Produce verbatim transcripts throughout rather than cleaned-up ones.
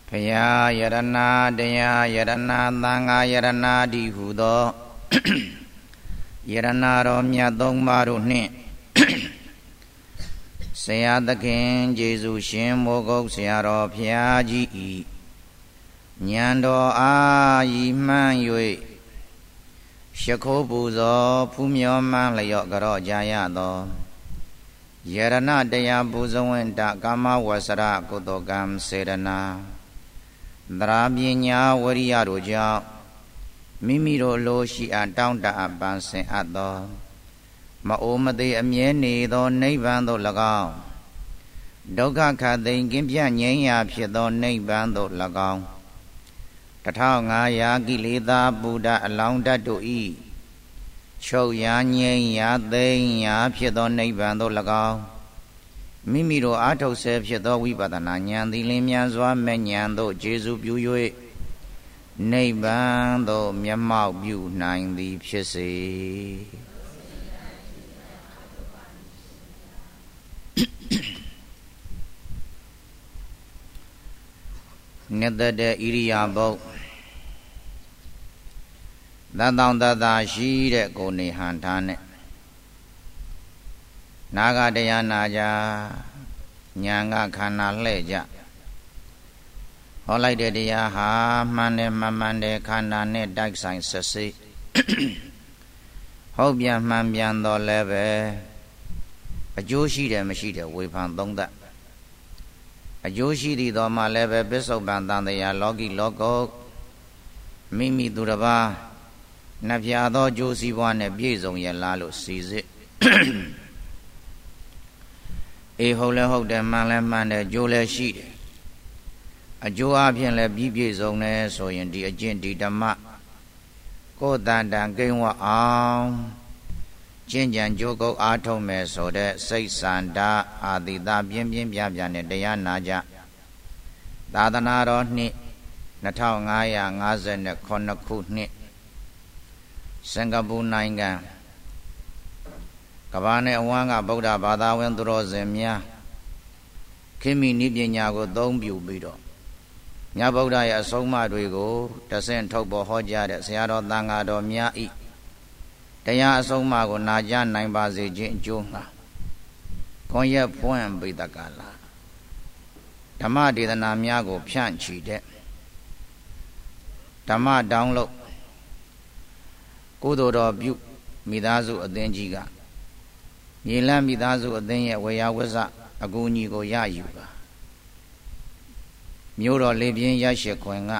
พยายรณาเดียยรณาตังอายรณาดีหูโตยรณาเราမြတ်သုံးပါးတို့နှင့်ဆရာသခင်ယေရှုရှင်မိုးကုတ်ဆရာတော်ဘုရားကြီးဤဉာဏ်တော်အားဤမှန်း၍ရှခိုးပူဇော်ဖူးမြော်မှန်းလျော့ကြော့ကြရသောယရဏတရားပူဇော်ဝင်တကာမဝဆရကုသိုလ်ကံစေရနာသရပညာဝရိယတို့ကြောင့်မိမိတို့လိုရှိအပ်တောင်းတအပ်ပန်းဆင်အပ်သောမအိုမသေးအမြဲနေသောနိဗ္ဗာန်သို့၎င်းဒုက္ခခတ်သိမ်းကင်းပြငြိမ်းရာဖြစ်သောနိဗ္ဗာန်သို့၎င်းတထောင်ငါးရာကိလေသာဗုဒ္ဓအလောင်းတတ်တို့ဤချုပ်ရာငြိမ်းရာသိမ်းရာဖြစ်သောနိဗ္ဗာန်သို့၎င်းမိမိတို့အာထုတ်ဆဲဖြစ်သောဝိပဿနာဉာဏ်သည်လင်းမြန်စွာမဲ့ဉာဏ်သို့ကျေစုပြု၍နိဗ္ဗာန်သို့မျက်မှောက်ပြုနိုင်သည်ဖြစ်စေနတ္တတေဣရိယာပုတ်သတ္တောတတရှိတဲ့ကိုနေဟန်ထားနဲ့နာဂတရားနာကြညာငါခန္ဓာလှဲ့ကြဟောလိုက်တဲ့တရားဟာမှန်တယ်မှန်မှန်တယ်ခန္ဓာနဲ့တိုက်ဆိုင်ဆက်စိဟုတ်ပြန်မှန်ပြန်တော့လည်းပဲအကျိုးရှိတယ်မရှိတယ်ဝေဖန်သုံးသပ်အကျိုးရှိသည်တော်မှလည်းပဲပစ္စုပန်တန်တရားလောကီလောကုတ်မိမိသူတစ်ပါးနှပြသောအကျိုးစီးပွားနဲ့ပြည့်စုံရလားလို့စီစစ်အေးဟုတ်လဲဟုတ်တယ်မှန်လဲမှန်တယ်အကျိုးလည်းရှိတယ်အကျိုးအပြင်လည်းပြည့်ပြည့်စုံတယ်ဆိုရင်ဒီအကျင့်ဒီဓမ္မကိုယ်တန်တန်ကိန်းဝအောင်ကျင့်ကြံကြိုးကုပ်အားထုတ်မယ်ဆိုတဲ့စိတ်စန္ဒအာတိတာပြင်းပြင်းပြပြနဲ့တရားနာကြသာသနာတော်နှစ်နှစ်ထောင်ငါးရာငါးဆယ်ခုနှစ်စင်ကာပူနိုင်ငံကမ္ဘာနဲ့အဝန်းကဗုဒ္ဓဘာသာဝင်သူတော်စင်များခေတ်မီနည်းပညာကိုသုံးပြုပြီးတော့မြတ်ဗုဒ္ဓရဲ့အဆုံးအမတွေကိုတဆင့်ထုတ်ပေါ်ဟောကြားတဲ့ဆရာတော်သံဃာတော်များဤတရားအဆုံးအမကိုနာကြားနိုင်ပါစေခြင်းအကျိုးငှာခွန်ရက်ဖွင့်ပိတကလာဓမ္မဒေသနာများကိုဖြန့်ချီတဲ့ဓမ္မတောင်းလို့ကုသိုလ်တော်ပြုမိသားစုအသင်းကြီးကမြေလန်းမိသားစုအသင်းရဲ့ဝေယဝဇ္ဇအကူအညီကိုရယူပါမြို့တော်လေးပြင်းရရှိခွင်က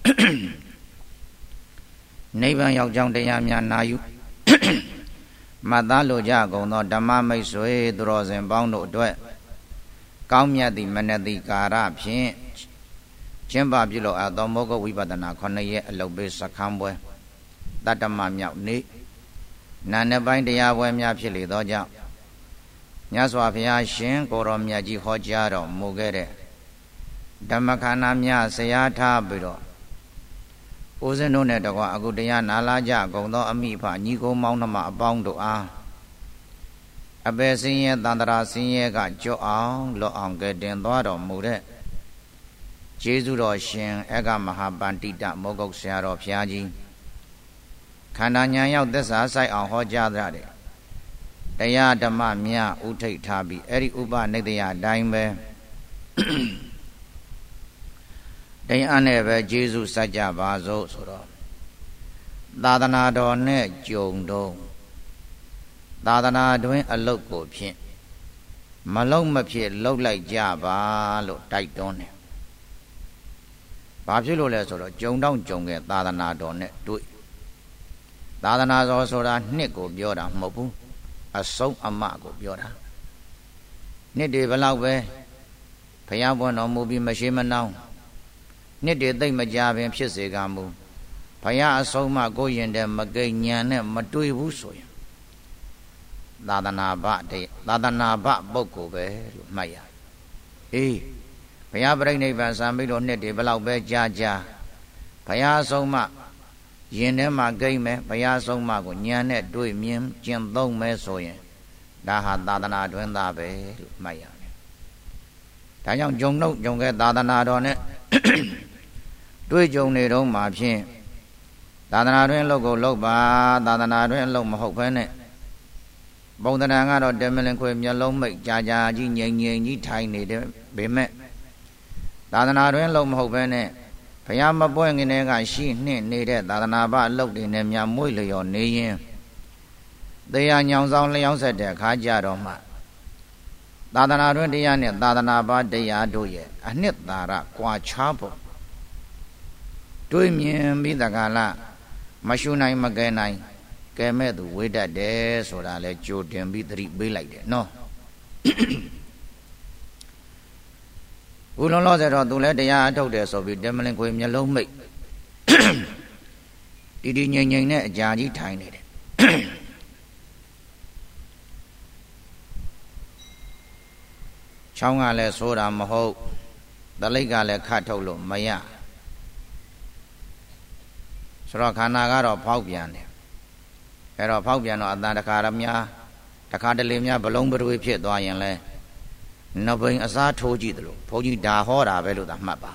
နိဗ္ဗာန်ရောက်ကြောင်းတရားများနာယူမှတ်သားလိုကြကုန်သောဓမ္မမိတ်ဆွေသူတော်စင်ပေါင်းတို့အတွက်ကောင်းမြတ်သည့်မနတိကာရဖြင့်ကျင့်ပပြုလို့အပ်သောမောဂဝိပဿနာခုနှစ်ရက်အလုပ်ပေးစခန်းပွဲတတ္တမမြောက်နေ့နာနဲ့ပိုင်းတရားပွဲများဖြစ်လေသောကြောင့်မြတ်စွာဘုရားရှင်ကိုရောမြတ်ကြီးဟောကြားတော်မူခဲ့တဲ့ဓမ္မခန္ဓာများဆရာထားပြီးတော့ဦးဇင်းတို့နဲ့တကွာအခုတရားနာလာကြကုန်သောအမိဖညီကိုမောင်းနှမအပေါင်းတို့အားအပေစင်းရဲ့တန္တရာစင်းရဲ့ကကြော့အောင်လော့အောင်ကဲတင်သွားတော်မူတဲ့ကျေးဇူးတော်ရှင်အေကမဟာပန္တိတမောဂုတ်ဆရာတော်ဘုရားကြီးခန္ဓာဉာဏ်ရောက်သက်စာဆိုင်အောင်ဟောကြားကြတဲ့တရားဓမ္မများဥထိတ်ထားပြီးအဲ့ဒီဥပနိဒယအတိုင်းပဲတရားနဲ့ပဲကျေးဇူးစัจကြပါစို့ဆိုတော့သာသနာတော်နဲ့ကြုံတော့သာသနာတွင်အလုတ်ကိုဖြင့်မလုံးမဖြစ်လှုပ်လိုက်ကြပါလို့တိုက်တွန်းတယ်။ဘာဖြစ်လို့လဲဆိုတော့ကြုံတော့ကြုံခဲ့သာသနာတော်နဲ့တွေ့သာသနာတော်ဆိုတာနှစ်ကိုပြောတာမဟုတ်ဘူးအဆုံးအမကိုပြောတာနှစ်တွေဘယ်လောက်ပဲဘုရားပွင့်တော်မူပြီးမရှိမနှောင်းနှစ်တွေသိမ့်မကြပင်ဖြစ်စေကမူဘုရားအဆုံးအမကိုရင်တဲ့မကိညာနဲ့မတွေ့ဘူးဆိုရင်သာသနာဘတဲ့သာသနာဘပုဂ္ဂိုလ်ပဲလို့မှတ်ရအေးဘုရားပြိဋိဘံစံပြီးတော့နှစ်တွေဘယ်လောက်ပဲကြာကြာဘုရားအဆုံးအမရင်ထဲမှာကိမ့်မယ်ဘုရားဆုံးမကိုဉာဏ်နဲ့တွေ့မြင်ကျင့်သုံးမယ်ဆိုရင်ဒါဟာသာသနာတွင်သားပဲလို့မှတ်ရတယ်။ဒါကြောင့်ဂျုံနှုတ်ဂျုံကဲသာသနာတော်နဲ့တွေ့ကြုံနေတော့မှဖြင့်သာသနာတွင်အလုပ်ကိုလုပ်ပါသာသနာတွင်အလုပ်မဟုတ်ဘဲနဲ့ပုံသဏ္ဍာန်ကတော့တမလင်ခွေမျက်လုံးမိတ်ကြာကြာကြီးငြိမ်ငြိမ်ကြီးထိုင်နေတဲ့ပေမဲ့သာသနာတွင်အလုပ်မဟုတ်ဘဲနဲ့ဘုရားမပွဲငင်းတဲ့ကရှိနှင့်နေတဲ့သာသနာ့ဘအလုပ်တွေနဲ့များမွေ့လျော်နေရင်တရားညောင်ဆောင်လျောင်းဆက်တဲ့အခါကြတော့မှသာသနာတွင်တရားနဲ့သာသနာ့ဘတရားတို့ရဲ့အနှစ်သာရကွာခြားဖို့တွေးမြင်ပြီးတကလားမရှုနိုင်မကဲနိုင်ကဲမဲ့သူဝေးတတ်တယ်ဆိုတာလဲကြိုတင်ပြီးသတိပေးလိုက်တယ်နော်ဘုလုံးလို့ဆိုတော့သူလည်းတရားအထုတ်တယ်ဆိုပြီးတမလင်ခွေမျက်လုံးမိတ်တီတီငိမ့်ငိမ့်နဲ့အကြာကြီးထိုင်နေတယ်ချောင်းကလည်းဆိုတာမဟုတ်သလိတ်ကလည်းခတ်ထုတ်လို့မရဆိုတော့ခန္ဓာကတော့ဖောက်ပြန်တယ်အဲ့တော့ဖောက်ပြန်တော့အတန်တခါရများတခါတလေများဘလုံးပတွေးဖြစ်သွားရင်လဲနဘိန်အစားထိုးကြည့်သလိုဘုန်းကြီးဒါဟောတာပဲလို့သာမှတ်ပါ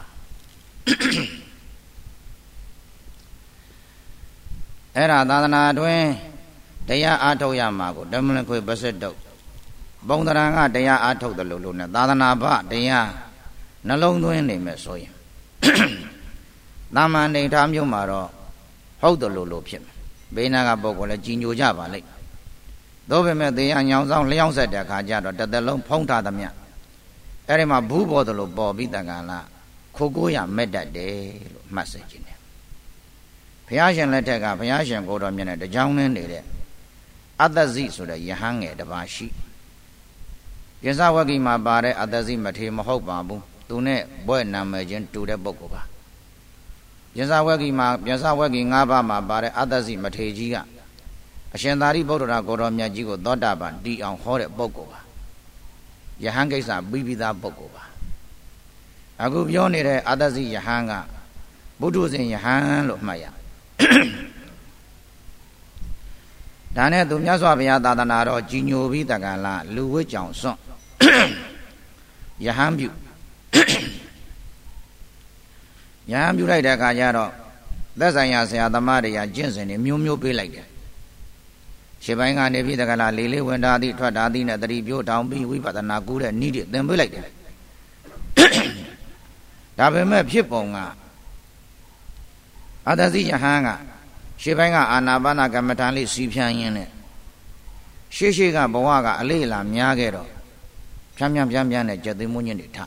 အဲ့ဒါသာသနာတွင်တရားအားထုတ်ရမှာကိုတမလင်ခွေပစစ်တုတ်ပုံသဏ္ဍာန်ကတရားအားထုတ်တယ်လို့လို့နဲ့သာသနာ့ဘတရားနှလုံးသွင်းနေမယ်ဆိုရင်သာမန်နေထားမျိုးမှာတော့ဟုတ်တယ်လို့လို့ဖြစ်မယ်ဘေးနာကပုဂ္ဂိုလ်လည်းကြည်ညိုကြပါလိမ့်သို့ပေမဲ့တရားညောင်ဆောင်လျောင်းဆက်တဲ့အခါကျတော့တစ်သက်လုံးဖုံးထားသမျှအဲ့ဒီမှာဘူးပေါ်တယ်လို့ပေါ်ပြီးတကလားခိုးကိုးရမဲ့တတ်တယ်လို့မှတ်စေခြင်းတယ်ဘုရားရှင်လက်ထက်ကဘုရားရှင်ကိုတော်မြတ်နဲ့တကြောင်းနဲ့နေတဲ့အတ္တဇိဆိုတဲ့ယဟန်ငယ်တစ်ပါးရှိပြစ္ဆဝဂီမှာပါတဲ့အတ္တဇိမထေမဟုတ်ပါဘူးသူနဲ့ဘွဲ့နာမည်ချင်းတူတဲ့ပုဂ္ဂိုလ်ပါပြစ္ဆဝဂီမှာပြစ္ဆဝဂီ၅ပါးမှာပါတဲ့အတ္တဇိမထေကြီးကအရှင်သာရိပုတ္တရာကိုတော်မြတ်ကြီးကိုသောတာပန်တည်အောင်ဟောတဲ့ပုဂ္ဂိုလ်ပါယဟန်ကိစ္စပြီးပြီးသားပုဂ္ဂိုလ်ပါအခုပြောနေတဲ့အတ္တဇိယဟန်ကဘုဒ္ဓဇင်ယဟန်လို့မှတ်ရဒါနဲ့သူမြတ်စွာဘုရားသာသနာတော်ကြီးညိုပြီးတကလားလူဝိကြောင်စွန့်ယဟန်ပြုယဟန်ပြုလိုက်တဲ့အခါကျတော့သက်ဆိုင်ရာဆရာသမားတွေကကျင့်စဉ်တွေမျိုးမျိုးပေးလိုက်တယ်ရှေ့ပိုင်းကနေပြီးတကလားလေးလေးဝင်တာသည်ထွက်တာသည်နဲ့တတိပြိုးတောင်ပြီးဝိပဿနာကူးတဲ့နည်းတွေသင်ပေးလိုက်တယ်ဒါပေမဲ့ဖြစ်ပုံကအတ္တဇိယဟန်ကရှေ့ပိုင်းကအာနာပါနကမ္မဋ္ဌာန်းလေးစီဖြန်းရင်းနဲ့ရှေ့ရှေ့ကဘဝကအလေးအလာများခဲ့တော့ဖြန်းဖြန်းဖြန်းဖြန်းနဲ့ကျက်သိမွန်းညင်းတွေထ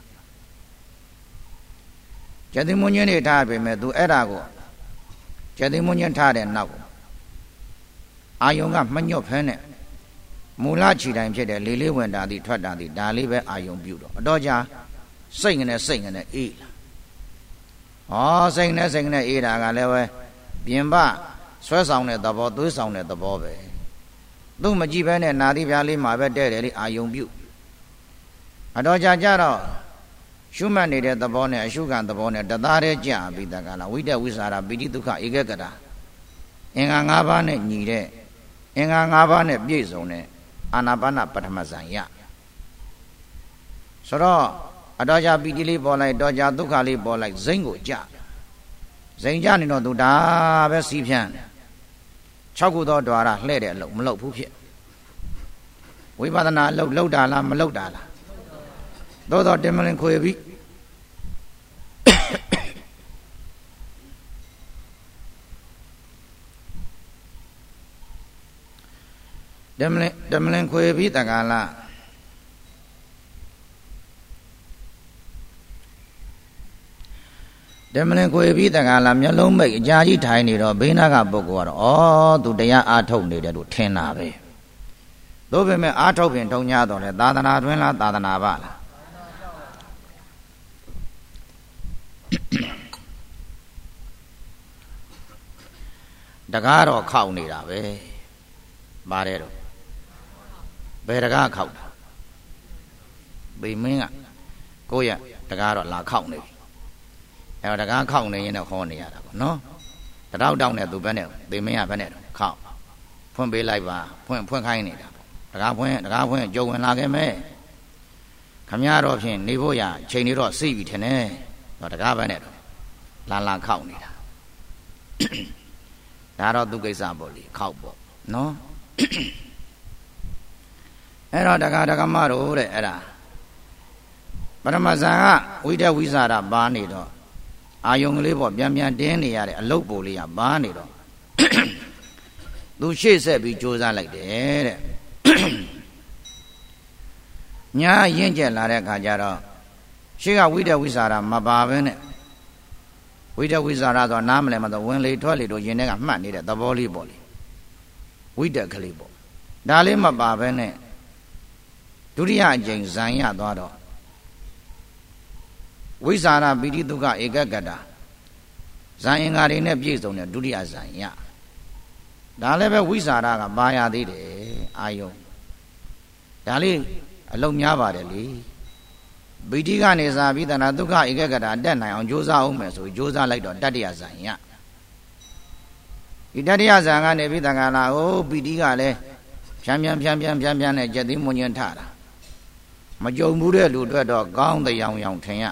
ကျက်သိမွန်းညင်းတွေထပေမဲ့သူအဲ့ဒါကိုကျက်သိမွန်းညင်းထတဲ့နောက်ကိုအာယုံကမညွတ်ဖဲနဲ့မူလခြေတိုင်းဖြစ်တဲ့လေးလေးဝင်တာသည်ထွက်တာသည်ဒါလေးပဲအာယုံပြုတော့အတော့ကြာစိတ်ငနဲ့စိတ်ငနဲ့အေးလာဩစိတ်နဲ့စိတ်နဲ့အေးတာကလည်းပဲပြင်ပဆွဲဆောင်တဲ့သဘောသွေးဆောင်တဲ့သဘောပဲသူ့မကြည့်ဘဲနဲ့နာသီပြားလေးမှာပဲတဲ့တယ်လေအာယုံပြုအတော့ကြာကြတော့ရှုမှတ်နေတဲ့သဘောနဲ့အရှုခံသဘောနဲ့တသားတည်းကြာပြီးတကလားဝိတ္တဝိသရာပိဋိဒုက္ခဧကကတာအင်္ဂါ၅ပါးနဲ့ညီတဲ့အင်္ဂါ၅ပါးနဲ့ပြည့်စုံတဲ့အာနာပါနပထမဇန်ရဆိုတော့အတော့ကြာပိဋိလေးပေါ်လိုက်တော့ကြာဒုက္ခလေးပေါ်လိုက်ဇိမ့်ကိုကြာဇိမ်ကြနေတော့သူဒါပဲစီးဖြန်း၆ခုသောဓွာရလှဲ့တဲ့အလုပ်မလုပ်ဘူးဖြစ်ဝိပဿနာအလုပ်လုပ်တာလားမလုပ်တာလားသို့တော့တင်မလင်ခွေပြီးတင်မလင်တင်မလင်ခွေပြီးတက္ကလားဓမ္မလင်ခွေပြီးတကလားမျက်လုံးမိတ်အကြာကြီးထိုင်နေတော့ဘေးနာကပုဂ္ဂိုလ်ကတော့ဩသူတရားအားထုတ်နေတယ်လို့ထင်တာပဲသို့ပေမဲ့အားထုတ်ပြင်ထုံညာတော့လေသာသနာတွင်လားသာသနာပလားတကားတော့ခောက်နေတာပဲပါတယ်တော့ဘယ်တကားခောက်တာဘေမင်းကကိုယ့်ရတကားတော့လာခောက်နေပြီအဲတော့တကားခောက်နေရင်တော့ဟောနေရတာပေါ့နော်တတောက်တောက်နဲ့သူဘက်နဲ့ဘေမင်းကဘက်နဲ့ခောက်ဖွင့်ပေးလိုက်ပါဖွင့်ဖွင့်ခိုင်းနေတာပေါ့တကားဖွင့်တကားဖွင့်ကြုံဝင်လာခဲ့မဲ့ခမရတော့ဖြင့်နေဖို့ရချိန်နေတော့စိတ်ပြီထင်တယ်တော့တကားဘက်နဲ့တော့လာလာခောက်နေတာဒါတော့သူကိစ္စပေါ့လေခောက်ပေါ့နော်အဲ့တော့တက္ကဒကမတို့တဲ့အဲ့ဒါပရမဇန်ကဝိတ္တဝိဇာရပါနေတော့အာယုံကလေးပေါ့ပြန်ပြန်တင်းနေရတဲ့အလုတ်ပိုလေးကပါနေတော့သူရှေ့ဆက်ပြီးကြိုးစားလိုက်တယ်တဲ့ညာရင့်ကျက်လာတဲ့အခါကျတော့ရှေ့ကဝိတ္တဝိဇာရမပါဘဲနဲ့ဝိတ္တဝိဇာရဆိုနားမလဲမတော့ဝင်လေထွက်လေတို့ရင်ထဲကမှတ်နေတဲ့သဘောလေးပေါ့လေဝိတ္တကလေးပေါ့ဒါလေးမပါဘဲနဲ့ဒုတိယအကြိမ်ဇံရသွားတော့ဝိဇာရပိဋိဒုက္ခဧကကတဇံအင်္ဂါတွေနဲ့ပြည့်စုံတဲ့ဒုတိယဇံရဒါလည်းပဲဝိဇာရကပါရသေးတယ်အာယုံဒါလေးအလုံးများပါတယ်လေပိဋိကနေစာပြီးတဏှာဒုက္ခဧကကတတက်နိုင်အောင်ကြိုးစားအောင်မယ်ဆိုကြိုးစားလိုက်တော့တတ္တယဇံရဒီတတ္တယဇံကနေပြီးတက္ကလာဟိုပိဋိကလည်းဖြန်းဖြန်းဖြန်းဖြန်းဖြန်းဖြန်းနဲ့ကြက်သိမွန်ညင်ထတာမကြုံဘူးတဲ့လူအတွက်တော့ကောင်းတဲ့ရောင်ရောင်ထင်ရ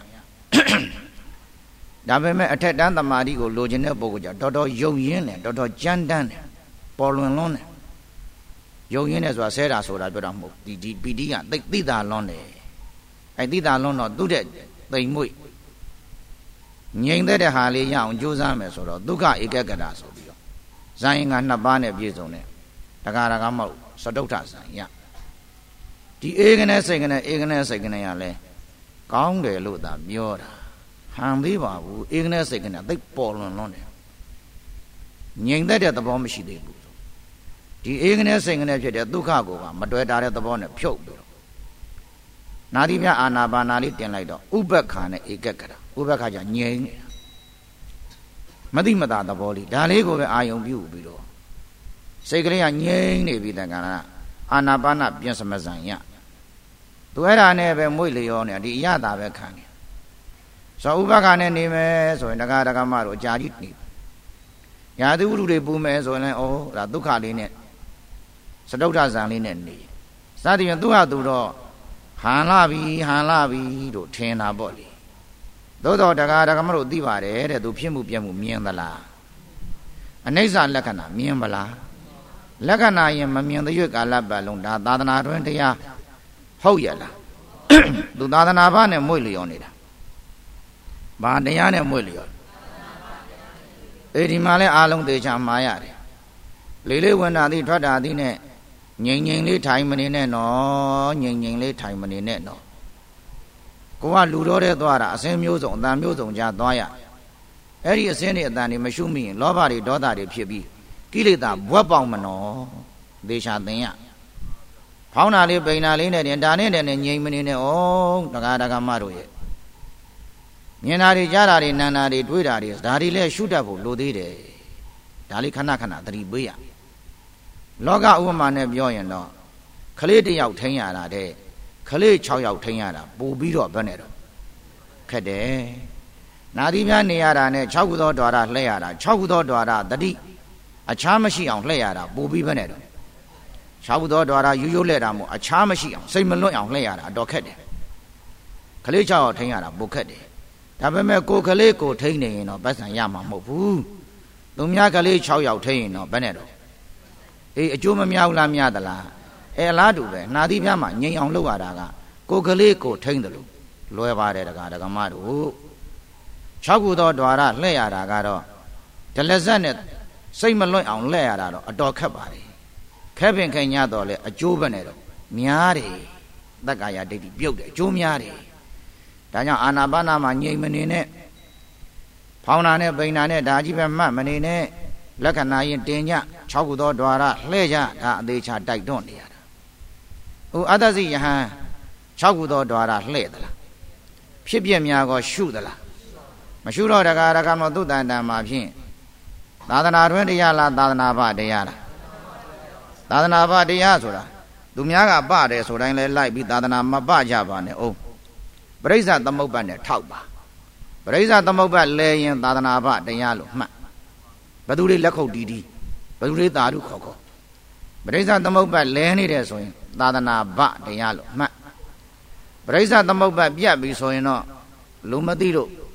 ဒါပေမဲ့အထက်တန်းသမာဓိကိုလိုချင်တဲ့ပုဂ္ဂိုလ်ကြတော်တော်ယုံရင်းတယ်တော်တော်ကြမ်းတမ်းတယ်ပေါ်လွင်လွန်းတယ်ယုံရင်းတယ်ဆိုတာဆဲတာဆိုတာပြောတာမဟုတ်ဒီဒီပီတိကသိသိတာလွန်းတယ်အဲသိတာလွန်းတော့သူ့တဲ့တိမ်မွေ့ငြိမ်တဲ့တဲ့ဟာလေးရအောင်ကြိုးစားမယ်ဆိုတော့ဒုက္ခဧကကတာဆိုပြီးတော့ဇာယင်ကနှစ်ပါးနဲ့ပြည့်စုံတယ်တက္ကရာကမဟုတ်စတုဋ္ဌဇာယဒီဧကနဲ့စိတ်ကနဲ့ဧကနဲ့စိတ်ကနဲ့ရလဲကောင်းတယ်လို့သာပြောတာဟန်သေးပါဘူးဧကနဲ့စိတ်ကနဲ့သိပေါ်လွန်လွန်းတယ်ငြိမ်သက်တဲ့သဘောမရှိသေးဘူးဒီဧကနဲ့စိတ်ကနဲ့ဖြစ်တဲ့ဒုက္ခကိုကမတွေ့တာတဲ့သဘောနဲ့ဖြုတ်ပြီးတော့နာတိမြအာနာပါနာလေးတင်လိုက်တော့ဥပ္ပခါနဲ့ဧကကတာဥပ္ပခါじゃငြိမ်နေတာမသိမသာသဘောလေးဒါလေးကိုပဲအာယုံပြုပြီးတော့စိတ်ကလေးကငြိမ်နေပြီတက္ကရာအာနာပါနပြင်စမဇံရသူအဲ့ဒါနဲ့ပဲမွေ့လျောနေဒီအရသာပဲခံနေဆိုဥပက္ခနဲ့နေမယ်ဆိုရင်တက္ကဒကမတို့အကြာကြီးနေရာသီဥတုတွေပူမယ်ဆိုရင်လည်းဩဒါဒုက္ခလေးနဲ့စတုဋ္ဌဇံလေးနဲ့နေစသည်ဖြင့်သူ့ဟာသူတော့ဟန်လာပြီဟန်လာပြီတို့ထင်တာပေါ့လေသို့တော်တက္ကဒကမတို့သိပါတယ်တဲ့သူဖြစ်မှုပြမှုမြင်သလားအနိစ္စလက္ခဏာမြင်မလားလက္ခဏာရင်မမြင်တဲ့ရွေ့ကာလပတ်လုံးဒါသာသနာတွင်တရားဟုတ်ရလားသူသာသနာ့ဘာနဲ့မွေ့လျော်နေတာဘာတရားနဲ့မွေ့လျော်အေဒီမှာလဲအားလုံးသေချာမှားရတယ်လေးလေးဝင်တာသည်ထွက်တာသည်နဲ့ငြိမ်ငြိမ်လေးထိုင်မနေနဲ့နော်ငြိမ်ငြိမ်လေးထိုင်မနေနဲ့နော်ကိုကလူတော်တဲ့သွားတာအစင်းမျိုးစုံအတန်မျိုးစုံကြားသွားရအဲ့ဒီအစင်းတွေအတန်တွေမရှုမိရင်လောဘတွေဒေါသတွေဖြစ်ပြီးကိလေသာဘွက်ပေါက်မနော်သေချာသင်ရဖောင်းတာလေးပိန်တာလေးနဲ့ဒါနဲ့နဲ့ငြိမ်မနေနဲ့ဩတက္ကဒကမတို့ရဲ့မြင်တာတွေကြားတာတွေနားတာတွေတွေးတာတွေဒါတွေလည်းရှုတတ်ဖို့လိုသေးတယ်ဒါလေးခဏခဏသတိပေးရလောကဥပမာနဲ့ပြောရင်တော့ခလေးတစ်ယောက်ထိန်းရတာတဲ့ခလေး၆ယောက်ထိန်းရတာပို့ပြီးတော့ဘယ်နဲ့တော့ခက်တယ်နာသီများနေရတာနဲ့၆ခုသောဓာရလှည့်ရတာ၆ခုသောဓာရတတိအခြားမရှိအောင်လှည့်ရတာပို့ပြီးဘယ်နဲ့တော့၆ခုသောဓာရရိုးရိုးလှည့်တာမို့အခြားမရှိအောင်စိတ်မလွတ်အောင်လှည့်ရတာအတော်ခက်တယ်ခလေး၆ယောက်ထိန်းရတာပိုခက်တယ်ဒါပေမဲ့ကိုကလေးကိုထိန်းနေရင်တော့ပတ်စံရမှာမဟုတ်ဘူးသူများကလေး၆ယောက်ထိန်းရင်တော့ဘယ်နဲ့တော့အေးအကျိုးမများဘူးလားများသလားအဲအလားတူပဲနှာသီးပြားမှာငြိမ်အောင်လုပ်ရတာကကိုကလေးကိုထိန်းတယ်လို့လွယ်ပါတယ်တကားဒကမတို့၆ခုသောဓာရလှည့်ရတာကတော့ဒလဇတ်နဲ့စိတ်မလွတ်အောင်လှည့်ရတာတော့အတော်ခက်ပါတယ်ခက်ပင်ခိုင်ညတော့လေအကျိုးပဲနဲ့တော့များတယ်သက္ကာယဒိဋ္ဌိပြုတ်တယ်အကျိုးများတယ်ဒါကြောင့်အာနာပါနာမှာငြိမ်မနေနဲ့ဖောင်းတာနဲ့ပိန်တာနဲ့ဒါကြီးပဲမှတ်မနေနဲ့လက္ခဏာရင်တင်ကြ၆ခုသောဓာရလှည့်ကြဒါအသေးချာတိုက်တွန်းနေရတာဟိုအတ္တစီယဟန်၆ခုသောဓာရလှည့်သလားဖြစ်ပြများကောရှုသလားမရှုတော့တကားတကားမသုတ္တန်တံမှာဖြင့်သာသနာတွင်တရားလားသာသနာ့ဘတရားလားသာသနာ့ဘတရားဆိုတာသူများကပတယ်ဆိုတိုင်းလဲလိုက်ပြီးသာသနာမပကြပါနဲ့အောင်ပရိစ္ဆသမုပ္ပါနဲ့ထောက်ပါပရိစ္ဆသမုပ္ပါလဲရင်သာသနာ့ဘတရားလို့မှတ်ဘသူတွေလက်ခုပ်တီးတီးဘသူတွေသာဓုခေါ်ခေါ်ပရိစ္ဆသမုပ္ပါလဲနေတယ်ဆိုရင်သာသနာ့ဘတရားလို့မှတ်ပရိစ္ဆသမုပ္ပါပြတ်ပြီဆိုရင်တော့လူမသိလို့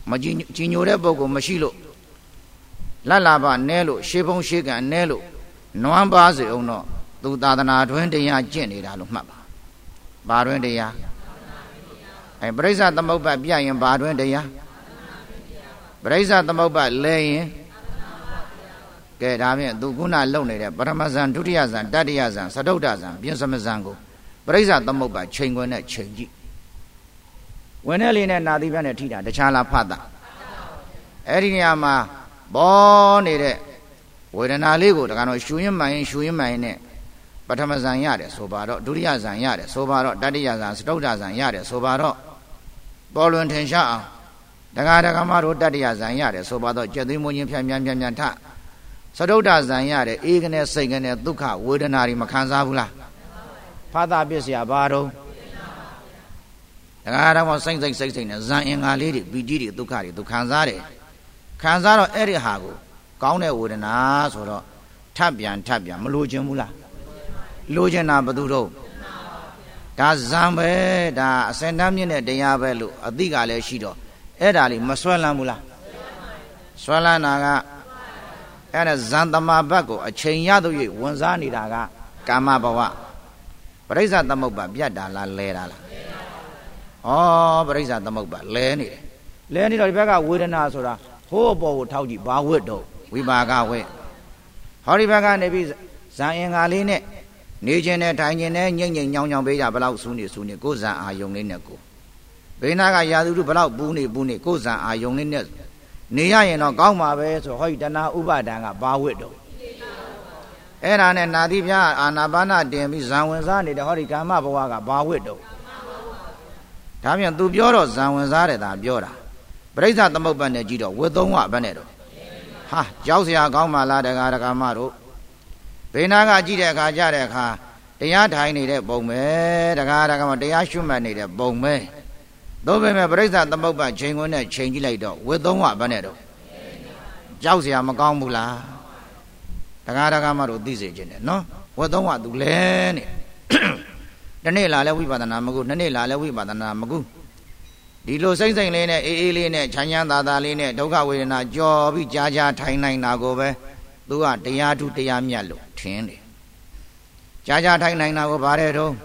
မကြည်ကြည်ညိုတဲ့ပုဂ္ဂိုလ်မရှိလို့လတ်လာပါနဲလို့ရှေးဖုံးရှေးကံနဲလို့နွမ်းပါစေအောင်တော့သူသာသနာတွင်တရားကျင့်နေတာလို့မှတ်ပါဘာတွင်တရားအဲပရိစ္ဆသမုပ္ပါပြရင်ဘာတွင်တရားပရိစ္ဆသမုပ္ပါလဲရင်ကဲဒါဖြင့်သူခုနလုံနေတဲ့ပထမဇန်ဒုတိယဇန်တတိယဇန်သတုတ္တဇန်ပြင်စမဇန်ကိုပရိစ္ဆသမုပ္ပါချိန်ခွင်နဲ့ချိန်ကြည့်ဝင်တဲ့လေးနဲ့နာသီပြနဲ့ထိတာတခြားလားဖတ်တာအဲ့ဒီနေရာမှာပေါ်နေတဲ့ဝေဒနာလေးကိုတကတော့ရှူရင်မှန်ရင်ရှူရင်မှန်ရင်နဲ့ပထမဇန်ရတယ်ဆိုပါတော့ဒုတိယဇန်ရတယ်ဆိုပါတော့တတိယဇန်သတုတ္တဇန်ရတယ်ဆိုပါတော့ပေါ်လွင်ထင်ရှားအောင်တက္ကရာကမတို့တတ္တရာဇံရတယ်ဆိုပါတော့ကျက်သွေးမွေးခြင်းဖြန့်ဖြန့်ဖြန့်ဖြန့်ထသဒုဋ္ဌဇံရတယ်အေးကနေစိတ်ကနေဒုက္ခဝေဒနာတွေမခံစားဘူးလားဖာသာပစ္စယဘာတော့တက္ကရာတော့စိတ်စိတ်စိတ်စိတ်နဲ့ဇံအင်္ဂါလေးတွေပီတိတွေဒုက္ခတွေသူခံစားတယ်ခံစားတော့အဲ့ဒီဟာကိုကောင်းတဲ့ဝေဒနာဆိုတော့ထပ်ပြန်ထပ်ပြန်မလိုချင်ဘူးလားလိုချင်တာဘယ်သူတော့ဒါဇံပဲဒါအစင်တမ်းမြင့်တဲ့တရားပဲလို့အသိကလည်းရှိတော့အဲ့ဒါလေးမဆွဲလန်းဘူးလားဆွဲလန်းတာကအဲ့ဒါဇန်တမာဘတ်ကိုအချိန်ရသည့်ဝင်စားနေတာကကာမဘဝပရိစ္ဆသမုပ္ပါပြတ်တာလားလဲတာလားဩပရိစ္ဆသမုပ္ပါလဲနေတယ်လဲနေတော့ဒီဘက်ကဝေဒနာဆိုတာဟိုးအပေါ်ကိုထောက်ကြည့်ဘာဝတ်တော့ဝိပါကဝတ်ဟောဒီဘက်ကနေပြီးဇန်အင်္ဂါလေးနဲ့နေခြင်းနဲ့ထိုင်ခြင်းနဲ့ညိမ့်ညိမ့်ညောင်းညောင်းပေးကြဘလောက်စူးနေစူးနေကိုယ်ဇန်အာယုံလေးနဲ့ကိုဘေးနာကရာသူတို့ဘလောက်ပူးနေပူးနေကိုယ်ဇန်အာယုံလေးနဲ့နေရရင်တော့ကောင်းပါပဲဆိုဟောဒီတဏှာဥပါဒံကဘာဝတ်တော့အဲ့ဒါနဲ့နာတိပြအာနာပါနတင်ပြီးဇံဝင်စားနေတဲ့ဟောဒီကာမဘဝကဘာဝတ်တော့ဒါပြန်သူပြောတော့ဇံဝင်စားတယ်ဒါပြောတာပရိစ္ဆသမုပ္ပါနဲ့ကြည့်တော့ဝတ်သုံးဝဘယ်နဲ့တော့ဟာကြောက်စရာကောင်းပါလားတက္ကရာကမတို့ဘေးနာကကြည့်တဲ့အခါကြတဲ့အခါတရားထိုင်နေတဲ့ပုံပဲတက္ကရာကမတရားရှုမှတ်နေတဲ့ပုံပဲသို့ပေမဲ့ပရိစ္ဆသမုပ္ပါချိန်ခွန်းနဲ့ချိန်ကြည့်လိုက်တော့ဝတ်သုံးဝဘယ်နဲ့တော့ကြောက်စရာမကောင်းဘူးလားတက္ကရာကမတို့သိစေခြင်းနဲ့နော်ဝတ်သုံးဝသူလဲနေတနေ့လာလဲဝိပဿနာမကုနှစ်နေ့လာလဲဝိပဿနာမကုဒီလိုစိမ့်စိမ့်လေးနဲ့အေးအေးလေးနဲ့ချမ်းချမ်းသာသာလေးနဲ့ဒုက္ခဝေဒနာကြော်ပြီးကြားကြားထိုင်နိုင်တာကိုပဲသူကတရားထုတရားမြတ်လို့ထင်တယ်ကြားကြားထိုင်နိုင်တာကိုဗါတဲ့တော့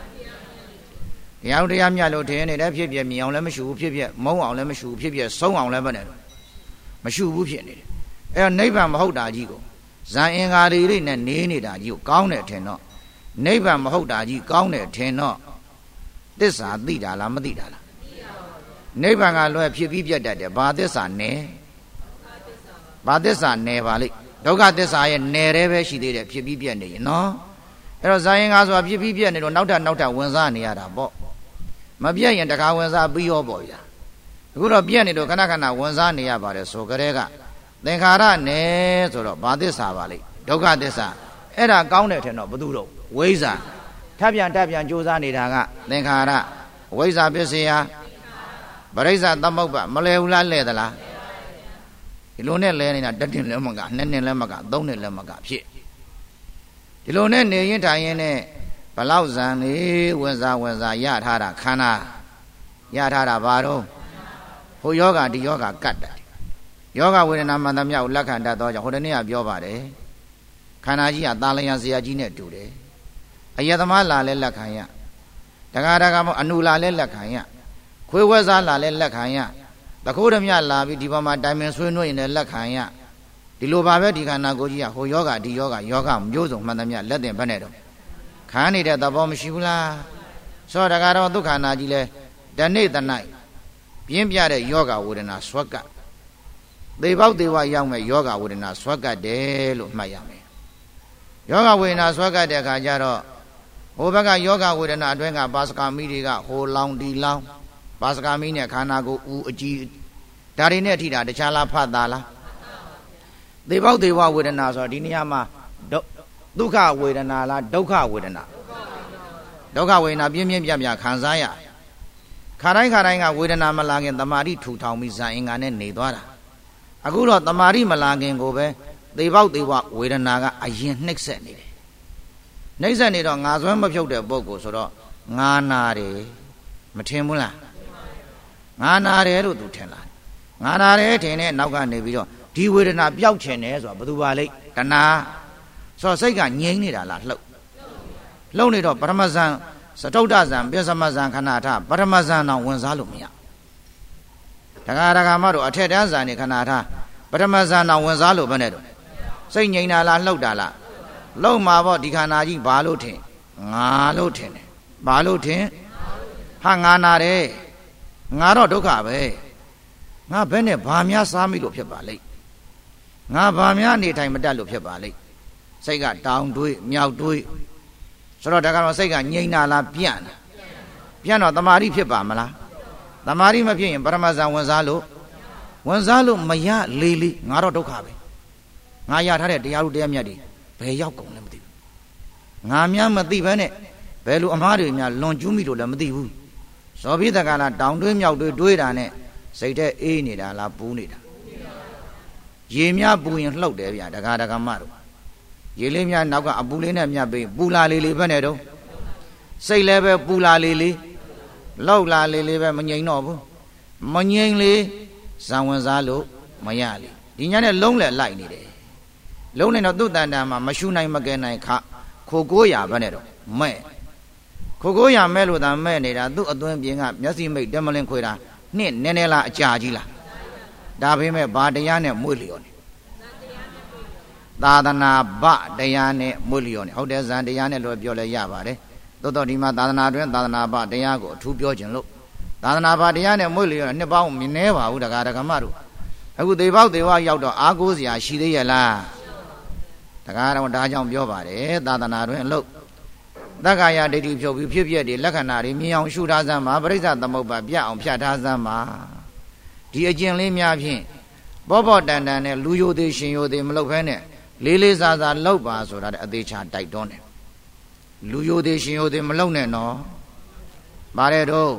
တရားတရားမြတ်လို့ထင်နေတဲ့ဖြစ်ဖြစ်မြင်အောင်လည်းမရှိဘူးဖြစ်ဖြစ်မုန်းအောင်လည်းမရှိဘူးဖြစ်ဖြစ်ဆုံးအောင်လည်းမနဲ့မရှိဘူးဖြစ်နေတယ်အဲ့တော့နိဗ္ဗာန်မဟုတ်တာကြီးကိုဇန်အင်္ဂါတွေနဲ့နေနေတာကြီးကိုကောင်းတယ်ထင်တော့နိဗ္ဗာန်မဟုတ်တာကြီးကောင်းတယ်ထင်တော့သစ္စာသိတာလားမသိတာလားနိဗ္ဗာန်ကလွယ်ဖြစ်ပြီးပြတ်တတ်တယ်ဘာသစ္စာနဲဘာသစ္စာနဲပါလိမ့်ဒုက္ခသစ္စာရဲ့နယ်ရဲပဲရှိသေးတယ်ဖြစ်ပြီးပြတ်နေရင်နော်အဲ့တော့ဇာယင်္ဂါဆိုတာဖြစ်ပြီးပြတ်နေတော့နောက်ထပ်နောက်ထပ်ဝင်စားနေရတာပေါ့မပြတ်ရင်တခါဝင်စားပြီးရောပေါ့ဗျာအခုတော့ပြတ်နေတော့ခဏခဏဝင်စားနေရပါတယ်ဆိုကြတဲ့ကသင်္ခါရနယ်ဆိုတော့ဘာသစ္စာပါလိမ့်ဒုက္ခသစ္စာအဲ့ဒါကောင်းတယ်ထင်တော့ဘယ်သူတော့ဝိဇ္ဇာထပ်ပြန်ထပ်ပြန်ကြိုးစားနေတာကသင်္ခါရဝိဇ္ဇာပစ္စယပရိစ္ဆသမုပ္ပါမလဲဘူးလားလဲသလားဒီလိုနဲ့လဲနေတာတစ်နှစ်လည်းမကနှစ်နှစ်လည်းမကသုံးနှစ်လည်းမကဖြစ်ဒီလိုနဲ့နေရင်ထိုင်ရင်နဲ့ဘလောက်ဇံနေဝင်စားဝင်စားရထားတာခန္ဓာရထားတာဘာတော့ဟိုယောဂဒီယောဂကတ်တယ်ယောဂဝေဒနာမှန်သမျှကိုလက်ခံတတ်တော့ကြောင့်ဟိုတနေ့ကပြောပါတယ်ခန္ဓာကြီးကသာလျံဇရာကြီးနဲ့တူတယ်အယတမလာလဲလက်ခံရတက္ကရာကမအနုလာလဲလက်ခံရခွေးဝဲစားလာလဲလက်ခံရတခိုးဓမြလာပြီးဒီပေါ်မှာတိုင်ပင်ဆွေးနွေးရင်လည်းလက်ခံရဒီလိုပါပဲဒီခန္ဓာကိုယ်ကြီးကဟိုယောဂဒီယောဂယောဂမျိုးစုံမှန်သမျှလက်တင်ဘက်နဲ့တော့ခံနေတဲ့သဘောမရှိဘူးလားဆိုတော့တက္ကရာဒုက္ခနာကြီးလဲတနေ့တနိုင်ပြင်းပြတဲ့ယောဂဝေဒနာဆွက်ကသေပေါက်သေဝရောက်မဲ့ယောဂဝေဒနာဆွက်ကတယ်လို့မှတ်ရမယ်ယောဂဝေဒနာဆွက်ကတဲ့အခါကျတော့ဟိုဘက်ကယောဂဝေဒနာအတွင်းကပါစကာမိတွေကဟိုလောင်ဒီလောင်ပါစကာမိနဲ့ခန္ဓာကိုယ်ဦးအကြည့်ဒါတွေနဲ့ထိတာတခြားလားဖတ်တာလားသေပေါက်သေဝဝေဒနာဆိုတော့ဒီနေရာမှာဒုက္ခဝေဒနာလားဒုက္ခဝေဒနာဒုက္ခဝေဒနာပြင်းပြင်းပြပြခံစားရခါတိုင်းခါတိုင်းကဝေဒနာမလာခင်တမာတိထူထောင်ပြီးဇာအင်္ဂါနဲ့နေသွားတာအခုတော့တမာတိမလာခင်ကိုပဲသေပေါက်သေဝဝေဒနာကအရင်နှိမ့်ဆက်နေတယ်နှိမ့်ဆက်နေတော့ငါစွမ်းမဖြုတ်တဲ့ပုဂ္ဂိုလ်ဆိုတော့ငါနာတယ်မထင်ဘူးလားငါနာတယ်လို့သူထင်လားငါနာတယ်ထင်တဲ့နောက်ကနေပြီးတော့ဒီဝေဒနာပျောက်ချင်တယ်ဆိုတာဘယ်သူပါလိမ့်တဏှာဆိုတော့စိတ်ကငြိမ်းနေတာလားလှုပ်လှုပ်နေတော့ပထမဇန်စတုဒ္ဒဇန်ပြသမဇန်ခဏထပထမဇန်တော့ဝင်စားလို့မရတခါတခါမှတော့အထက်တန်းဇန်နေခဏထပထမဇန်တော့ဝင်စားလို့ဘယ်နဲ့တော့စိတ်ငြိမ်းတာလားလှုပ်တာလားလှုပ်မှာပေါ့ဒီခန္ဓာကြီးဘာလို့ထင်ငါလို့ထင်တယ်ဘာလို့ထင်ဟာငါနာတယ်ငါတော့ဒုက္ခပဲငါဘယ်နဲ့ဘာများစားမိလို့ဖြစ်ပါလိမ့်ငါဘာများနေထိုင်မတတ်လို့ဖြစ်ပါလိမ့်စိတ်ကတောင်တွေးမြောက်တွေးဆိုတော့ဒါကတော့စိတ်ကငြိမ်တာလားပြန့်တာပြန့်တော့တမာတိဖြစ်ပါမလားတမာတိမဖြစ်ရင်ပရမဇန်ဝင်စားလို့ဝင်စားလို့မရလေလေငါတော့ဒုက္ခပဲငါရထားတဲ့တရားဥတရားမြတ်တွေဘယ်ရောက်ကုန်လဲမသိဘူးငါများမသိဘဲနဲ့ဘယ်လိုအမားတွေများလွန်ကျူးမိလို့လည်းမသိဘူးဇောပိတကလားတောင်တွေးမြောက်တွေးတွေးတာနဲ့စိတ်ထဲအေးနေတာလားပူးနေတာရေများပူရင်လှုပ်တယ်ဗျာတကားတကားမတို့ရေလေးများနောက်ကအပူလေးနဲ့မြတ်ပြီးပူလာလေးလေးပဲနဲ့တော့စိတ်လည်းပဲပူလာလေးလေးလောက်လာလေးလေးပဲမငြိမ်တော့ဘူးမငြိမ်လေဇံဝင်စားလို့မရလေဒီညနဲ့လုံးလည်းလိုက်နေတယ်လုံးနေတော့သူ့တန်တန်မှာမရှူနိုင်မကဲနိုင်ခခိုကိုးရပဲနဲ့တော့မဲ့ခိုကိုးရမဲ့လို့သာမဲ့နေတာသူ့အသွင်ပြင်ကမျက်စိမိတ်တက်မလင်းခွေတာနှစ်နည်းနည်းလားအကြာကြီးလားဒါပေမဲ့ဘာတရားနဲ့မွေ့လျော်နေသာသနာဗတရားနဲ့မွေ့လျော်နေဟုတ်တယ်ဇန်တရားနဲ့လို့ပြောလဲရပါတယ်သို့တော့ဒီမှာသာသနာတွင်သာသနာဗတရားကိုအထူးပြောခြင်းလို့သာသနာဗတရားနဲ့မွေ့လျော်နှစ်ပေါင်းမနည်းပါဘူးတကားတကမတို့အခုသေပေါက်သေဝရောက်တော့အာကိုးစရာရှိသေးရဲ့လားတကားတော့ဒါကြောင့်ပြောပါတယ်သာသနာတွင်အလုပ်သက္ကာယဒိဋ္ဌိဖြုတ်ပြီးဖြစ်ဖြစ်ဒီလက္ခဏာတွေမြင်အောင်ရှုထားစမ်းပါပရိစ္ဆသမုပ္ပါပြအောင်ဖြတ်ထားစမ်းပါဒီအကျင့်လေးများဖြင့်ဘောဘောတန်တန်နဲ့လူယိုသေးရှင်ယိုသေးမလုပ်ဖဲနဲ့လေးလေးစားစားလောက်ပါဆိုတာတဲ့အသေးချာတိုက်တွန်းတယ်လူယိုသေးရှင်ယိုသေးမလုပ်နဲ့နော်ဗါတဲ့တော့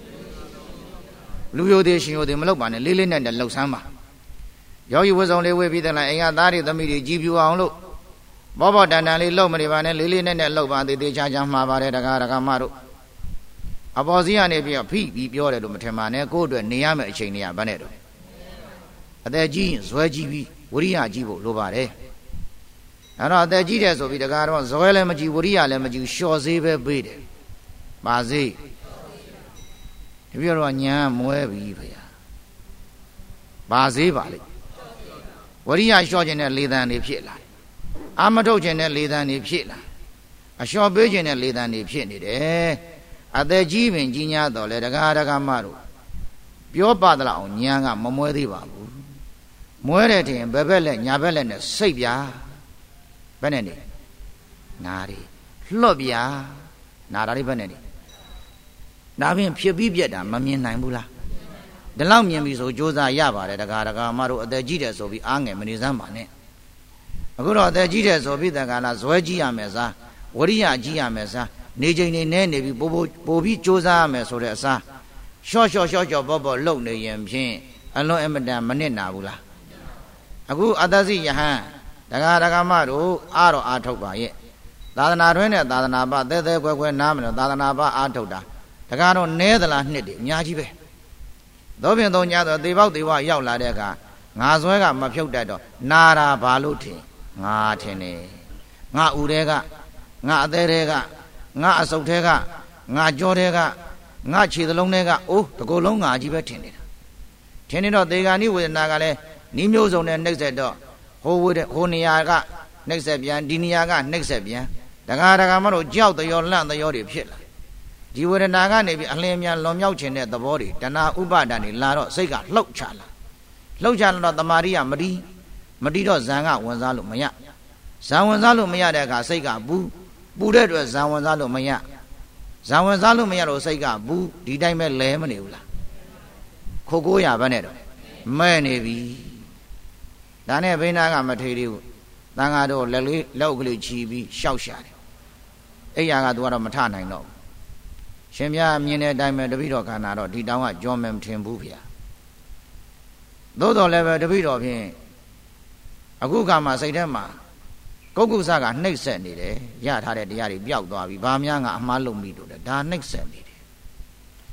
လူယိုသေးရှင်ယိုသေးမလုပ်ပါနဲ့လေးလေးနဲ့နဲ့လှုပ်ဆမ်းပါယောဂီဝတ်ဆောင်လေးဝေပြီးတဲ့လိုက်အိမ်ကသားတွေသမီးတွေကြည်ပြူအောင်လို့ဘောဘောတန်တန်လေးလှုပ်မနေပါနဲ့လေးလေးနဲ့နဲ့လှုပ်ပါသေးသေးချာချာမှာပါတယ်တကားတကားမတို့အပေါ်စီးကနေပြီးဖိပြီးပြောတယ်လို့မထင်ပါနဲ့ကိုယ့်အတွက်နေရမယ့်အချိန်တွေကဘာနဲ့တော့အသက်ကြီးရင်ဇွဲကြီးပြီးဝရိယကြီးဖို့လိုပါတယ်အဲ့တော့အသက်ကြီးတယ်ဆိုပြီးတကားတော့ဇွဲလည်းမကြီးဝရိယလည်းမကြီးလျှော်စေးပဲပေးတယ်ပါစေတပြည့်တော့ညာမွဲပြီဖေဟာပါစေပါလိမ့်ဝရိယလျှော့ခြင်းနဲ့လေသံတွေဖြစ်လာအာမထုတ်ခြင်းနဲ့လေသံတွေဖြစ်လာအလျှော့ပေးခြင်းနဲ့လေသံတွေဖြစ်နေတယ်အသက်ကြီးပင်ကြီးညာတော့လေတကားတကားမတို့ပြောပါသလားအောင်ညာကမမွဲသေးပါဘူးမွဲတဲ့တင်ဘယ်ဘက်လက်ညာဘက်လက်နဲ့စိတ်ပြာဘယ်နဲ့နေနာရီလှော့ပြာနာတာလေးဘယ်နဲ့နေဒါဖြင့်ဖြစ်ပြီးပြက်တာမမြင်နိုင်ဘူးလားဒီလောက်မြင်ပြီဆိုစ조사ရပါတယ်တကားတကားမတို့အသက်ကြီးတယ်ဆိုပြီးအားငယ်မနေစမ်းပါနဲ့အခုတော့အသက်ကြီးတယ်ဆိုပြီးတကားလားဇွဲကြီးရမယ်စားဝရိယကြီးရမယ်စားနေချိန်နေနေနေပြီးပို့ပို့ပို့ပြီးစ조사ရမယ်ဆိုတဲ့အစားရှော့ရှော့ရှော့ရှော့ပေါ့ပေါ့လှုပ်နေရင်ဖြင့်အလွန်အမတန်မနစ်နာဘူးလားအခုအတ္တစီယဟန်တကားတကားမတို့အားတော့အားထုတ်ပါရဲ့သာသနာတွင်နဲ့သာသနာပသဲသဲခွဲခွဲနားမလို့သာသနာပအားထုတ်တာတကားတော့နဲသလားနှစ်တွေအများကြီးပဲသောဖြင့်သုံးညတော့သေပေါက်သေဝရောက်လာတဲ့အခါငါဆွဲကမဖြုတ်တတ်တော့နာတာဘာလို့ထင်ငါထင်တယ်ငါဥတဲ့ကငါအသေးတဲ့ကငါအစုပ်တဲ့ကငါကြောတဲ့ကငါခြေသလုံးတဲ့ကအိုးတကူလုံးငါကြီးပဲထင်နေတာထင်နေတော့သေဂာနိဝေဒနာကလည်းနီးမျိုးစုံနဲ့နှိမ့်ဆက်တော့ဟိုဝေဒဟိုနေရာကနှိမ့်ဆက်ပြန်ဒီနေရာကနှိမ့်ဆက်ပြန်တကားတကားမတို့ကြောက်တရောလန့်တရောတွေဖြစ်လာဒီဝေဒနာကနေပြီးအလင်းမြန်လွန်မြောက်ခြင်းတဲ့သဘောတွေတဏှာဥပါဒဏ်တွေလာတော့စိတ်ကလှုပ်ချလာလှုပ်ချလာတော့တမာရိယမတီးမတီးတော့ဇံကဝင်စားလို့မရဇံဝင်စားလို့မရတဲ့အခါစိတ်ကဘူးပူတဲ့အတွက်ဇံဝင်စားလို့မရဇံဝင်စားလို့မရတော့စိတ်ကဘူးဒီတိုင်းပဲလဲမနေဘူးလားခိုးကိုးရပါနဲ့တော့မဲ့နေပြီဒါနဲ့ဘိနာကမထေသေးဘူးတန်ဃာတော့လက်လေးလောက်ကလေးချီပြီးရှောက်ရှာတယ်အဲ့ရကသူကတော့မထနိုင်တော့ရှင်မြတ်မြင်တဲ့အတိုင်းပဲတပိတော်ခန္ဓာတော့ဒီတောင်ကကြောမယ်မထင်ဘူးဗျာသို့တော်လည်းပဲတပိတော်ဖြင့်အခုကမှစိတ်ထဲမှာကုက္ကုစကနှိပ်စက်နေတယ်ရထားတဲ့တရားတွေပျောက်သွားပြီဘာများငါအမှားလုံးမိလို့လဲဒါနှိပ်စက်နေတယ်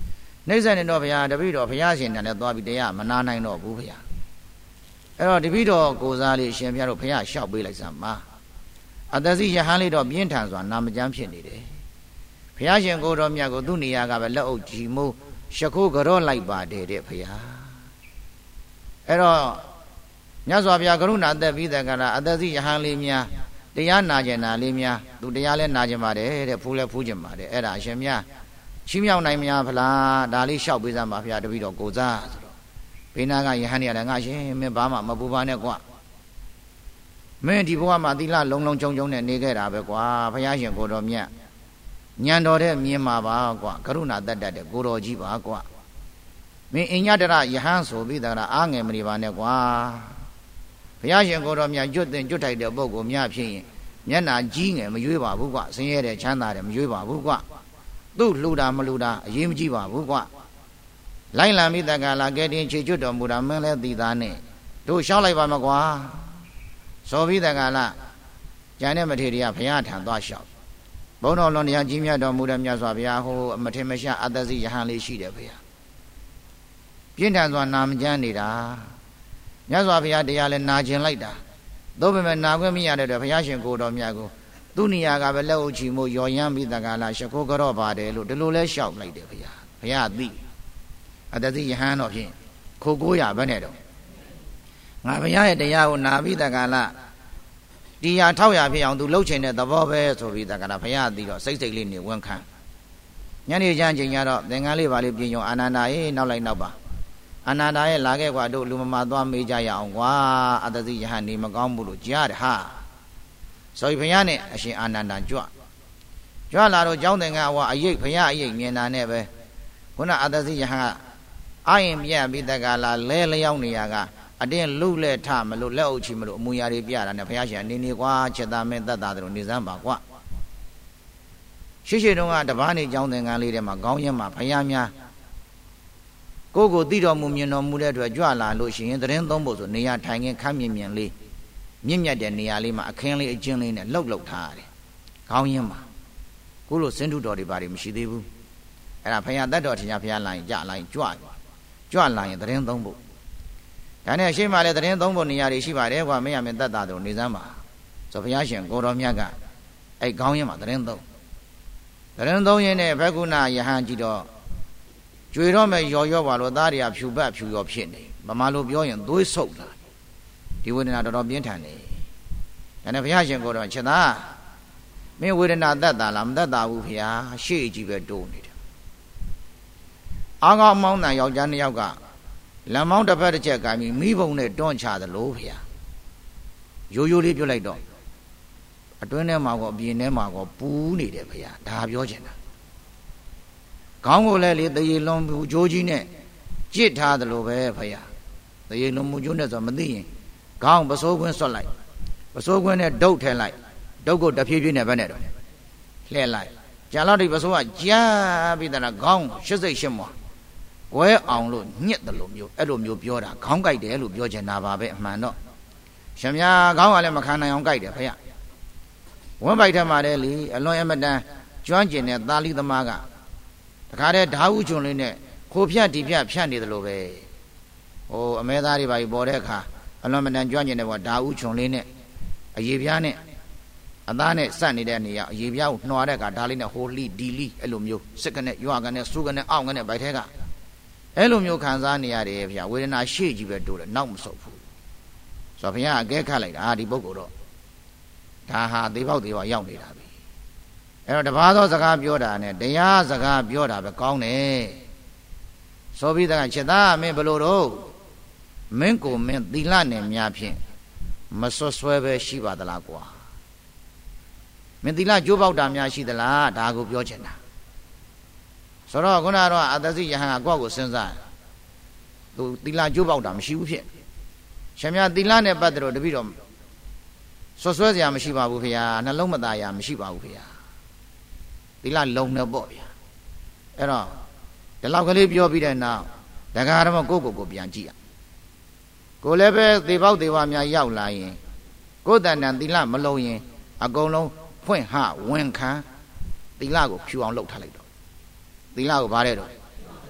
နှိစ္စနေတော့ဘုရားတပည့်တော်ဘုရားရှင်တန်လည်းသွားပြီးတရားမနာနိုင်တော့ဘူးဘုရားအဲ့တော့တပည့်တော်ကိုစားလေးရှင်ဘုရားတို့ဘုရားလျှောက်ပေးလိုက်စမ်းပါအတ္တစီယဟန်လေးတော့ပြင်းထန်စွာနာမကျမ်းဖြစ်နေတယ်ဘုရားရှင်ကိုတော်မြတ်ကိုသူ့နေရာကပဲလက်အုပ်ကြီးမိုးရှခိုးကြော့လိုက်ပါတယ်တဲ့ဘုရားအဲ့တော့မြတ်စွာဘုရားကရုဏာသက်ပြီးတဲ့ကရာအတ္တစီယဟန်လေးများတရားနာကျင်တာလေးများသူတရားလဲနာကျင်ပါတယ်တဲ့ဖူးလဲဖူးကျင်ပါတယ်အဲ့ဒါအရှင်မြတ်ချီးမြှောက်နိုင်မလားဖလားဒါလေးလျှောက်ပေးစမ်းပါဘုရားတပည့်တော်ကိုစားဆိုတော့ဘေးနာကယဟန်နေရတယ်ငါရှင်မင်းဘာမှမပူပါနဲ့ကွာမင်းဒီဘဝမှာသီလလုံးလုံးကြုံကြုံနဲ့နေခဲ့တာပဲကွာဘုရားရှင်ကိုတော်မြတ်ညံတော်တဲ့မြင်မှာပါကွာကရုဏာတတ်တတ်တဲ့ကိုတော်ကြီးပါကွာမင်းအညတရယဟန်ဆိုပြီးတာအားငယ်မနေပါနဲ့ကွာဘုရားရှင်ကိုတော်မြတ်ကျွတ်တင်ကျွတ်ထိုက်တဲ့ပုဂ္ဂိုလ်များဖြစ်ရင်မျက်နာကြီးငယ်မရွေးပါဘူးကွာဆင်းရဲတဲ့ချမ်းသာတဲ့မရွေးပါဘူးကွာသူ့လှူတာမလှူတာအရေးမကြီးပါဘူးကွာလိုက်လံမိတကလာကဲတင်ချေကျွတ်တော်မူတာမင်းလည်းသိသားနဲ့တို့ရှောက်လိုက်ပါမကွာသောဘိတကလာကျန်တဲ့မထေရကဘုရားထံသွားလျှောက်ဘုန်းတော်လွန်တရားကြီးမြတ်တော်မူတဲ့မြတ်စွာဘုရားဟိုမထင်မရှားအတ္တစီယဟန်လေးရှိတယ်ဘုရားပြင်းထန်စွာနာမကျမ်းနေတာမြတ်စွာဘုရားတရားလည်းနာကျင်လိုက်တာသို့ပေမဲ့နာခွင့်မရတဲ့အတွက်ဘုရားရှင်ကိုတော်မြတ်ကိုသူ့နေရာကပဲလက်အုပ်ချီမို့ရော်ရမ်းပြီးတကလာရှခိုးကြော့ပါတယ်လို့ဒီလိုလဲလျှောက်လိုက်တယ်ဘုရားဘုရားသိအတ္တစီယဟန်တော့ဖြင့်ခိုးကိုရဘယ်နဲ့တော့ငါဘုရားရဲ့တရားကိုနာပြီးတကလာတရားထောက်ရဖြစ်အောင်သူလှုပ်ချင်တဲ့သဘောပဲဆိုပြီးတကလာဘုရားသိတော့စိတ်စိတ်လေးနေဝန်ခံညနေချမ်းချိန်ကျတော့သင်္ကန်းလေးပါလေးပြင်ယုံအာနန္ဒာရေးနောက်လိုက်နောက်ပါအာနန္ဒာရဲ့လာခဲ့ကွာတို့လူမမာသွားမေးကြရအောင်ကွာအတ္တစီယဟန်နေမကောင်းဘူးလို့ကြားတယ်ဟာဆိုပြီးဘုရားနဲ့အရှင်အာနန္ဒာကြွကြွလာတော့ကျောင်းသင်္ကန်းအဝအရေးဘုရားအရေးမြင်တာနဲ့ပဲခုနအတ္တစီယဟန်ကအာရင်ပြတ်ပြီးတကလာလဲလျောင်းနေရကအတင်းလှုပ်လဲထမလို့လက်အုပ်ချီမလို့အမူအရာတွေပြတာနဲ့ဘုရားရှင်အနေနေကွာချက်သားမင်းတတ်တာတို့နေစမ်းပါကွာရှိရှိတုန်းကတပားနေကျောင်းသင်္ကန်းလေးထဲမှာခေါင်းရင်းမှာဘုရားများကိုကိုသိတော်မူမြင်တော်မူတဲ့အတွက်ကြွလာလို့ရှိရင်သတင်းသုံးဖို့ဆိုနေရာထိုင်ခင်းခမ်းမြင်မြင်လေးမြင့်မြတ်တဲ့နေရာလေးမှာအခင်းလေးအကျဉ်းလေးနဲ့လှုပ်လှုပ်ထားရတယ်ခေါင်းရင်းမှာကိုလိုစင်တုတော်တွေဘာတွေမရှိသေးဘူးအဲ့ဒါဘုရားတတ်တော်ထင်ကြဘုရားလာရင်ကြလာရင်ကြွကြွလာရင်သတင်းသုံးဖို့ဒါနဲ့ရှေ့မှာလည်းသတင်းသုံးဖို့နေရာတွေရှိပါတယ်ကွာမင်းရမင်းတတ်တာတို့နေစမ်းပါဆိုဘုရားရှင်ကိုတော်မြတ်ကအဲ့ခေါင်းရင်းမှာသတင်းသုံးသတင်းသုံးရင်နဲ့ဘဂုဏယဟန်ကြည့်တော့ကျွေတော့မဲ့ရော်ရော့ပါလို့သားတွေကဖြူပတ်ဖြူရောဖြစ်နေဗမာလိုပြောရင်သွေးဆုပ်လာဒီဝေဒနာတော်တော်ပြင်းထန်နေဒါနဲ့ဘုရားရှင်ကိုတော်ချက်သားမင်းဝေဒနာတတ်တာလားမတတ်တာဘူးဘုရားရှေ့ကြီးပဲတိုးနေတယ်အာကောင်းမောင်းတန်ယောက်ျားနှစ်ယောက်ကလမ်းမောင်းတစ်ဖက်တစ်ချက်ကပြီးမိဘုံနဲ့တွန်းချသလိုဘုရားရိုးရိုးလေးပြုတ်လိုက်တော့အတွင်းထဲမှာကောအပြင်ထဲမှာကောပူးနေတယ်ဘုရားဒါပြောချင်တာခေါင်းကိုလည်းလေတရေလွန်မှုကြိုးကြီးနဲ့ကြစ်ထားသလိုပဲဘုရားတရေလွန်မှုကြိုးနဲ့ဆိုမသိရင်ခေါင်းပစိုးခွင်းဆွတ်လိုက်ပစိုးခွင်းနဲ့ဒုတ်ထဲလိုက်ဒုတ်ကိုတဖြည်းဖြည်းနဲ့ပဲနဲ့တော့လှဲ့လိုက်ကြာတော့ဒီပစိုးကကြားပြီးတဲ့ခေါင်းရှစ်စိတ်ရှစ်မွာကွဲအောင်လို့ညှစ်တယ်လို့မျိုးအဲ့လိုမျိုးပြောတာခေါင်းကြိုက်တယ်လို့ပြောချင်တာပါပဲအမှန်တော့ရှင်များခေါင်းကလည်းမခံနိုင်အောင်ကြိုက်တယ်ဘုရားဝမ်းပိုက်ထက်မှာလည်းလေအလွန်အမတန်ကျွမ်းကျင်တဲ့သာလိသမားကတခါတည်းဓာဥချုံလေးနဲ့ခိုဖြတ်ဒီဖြတ်ဖြတ်နေတယ်လို့ပဲဟိုအမဲသားတွေပါပြီးပေါ်တဲ့အခါအလွန်မတန်ကျွမ်းကျင်တဲ့ဘောဓာဥချုံလေးနဲ့အရေပြားနဲ့အသားနဲ့စက်နေတဲ့နေရာအရေပြားကိုနှွာတဲ့အခါဓာလေးနဲ့ဟိုလိဒီလိအဲ့လိုမျိုးစစ်ကနေရွာကနေစူးကနေအောင့်ကနေဗိုက်ထဲကအဲ့လိုမျိုးခံစားနေရတယ်ဗျာဝေဒနာရှေ့ကြီးပဲတိုးတယ်နောက်မဆုတ်ဘူးဆိုတော့ဘုရားအကဲခတ်လိုက်တာဒီပုဂ္ဂိုလ်တော့ဒါဟာသေပေါက်သေးပါရောက်နေတာပဲအဲ့တော့တပါးသောစကားပြောတာနဲ့တရားစကားပြောတာပဲကောင်းတယ်ဆိုပြီးတော့ချက်သားမင်းဘလို့တော့မင်းကိုမင်းသီလနဲ့များဖြင့်မဆွဆွဲပဲရှိပါသလားကွာမင်းသီလကြိုးပေါက်တာများရှိသလားဒါကိုပြောချင်တာဆိုတော့ခုနကတော့အတ္တစီယဟန်ကကိုယ့်ကိုစဉ်းစားသူသီလကြိုးပေါက်တာမရှိဘူးဖြစ်ရှင်များသီလနဲ့ပတ်သက်လို့တပည့်တော်ဆွဆွဲစရာမရှိပါဘူးဖေဟာနှလုံးမသားရာမရှိပါဘူးဖေဟာသီလလုံနေပေါ့ဗျာအဲ့တော့ဒီလောက်ကလေးပြောပြီးတဲ့နောက်ဒကာရမကိုယ့်ကိုယ်ကိုပြန်ကြည့်ရကိုလည်းပဲသေပေါက်သေဝများရောက်လာရင်ကိုယ်တဏ္ဍသီလမလုံရင်အကုန်လုံးဖွင့်ဟဝန်ခံသီလကိုဖြူအောင်လုပ်ထားလိုက်တော့သီလကိုဗါတဲ့တော့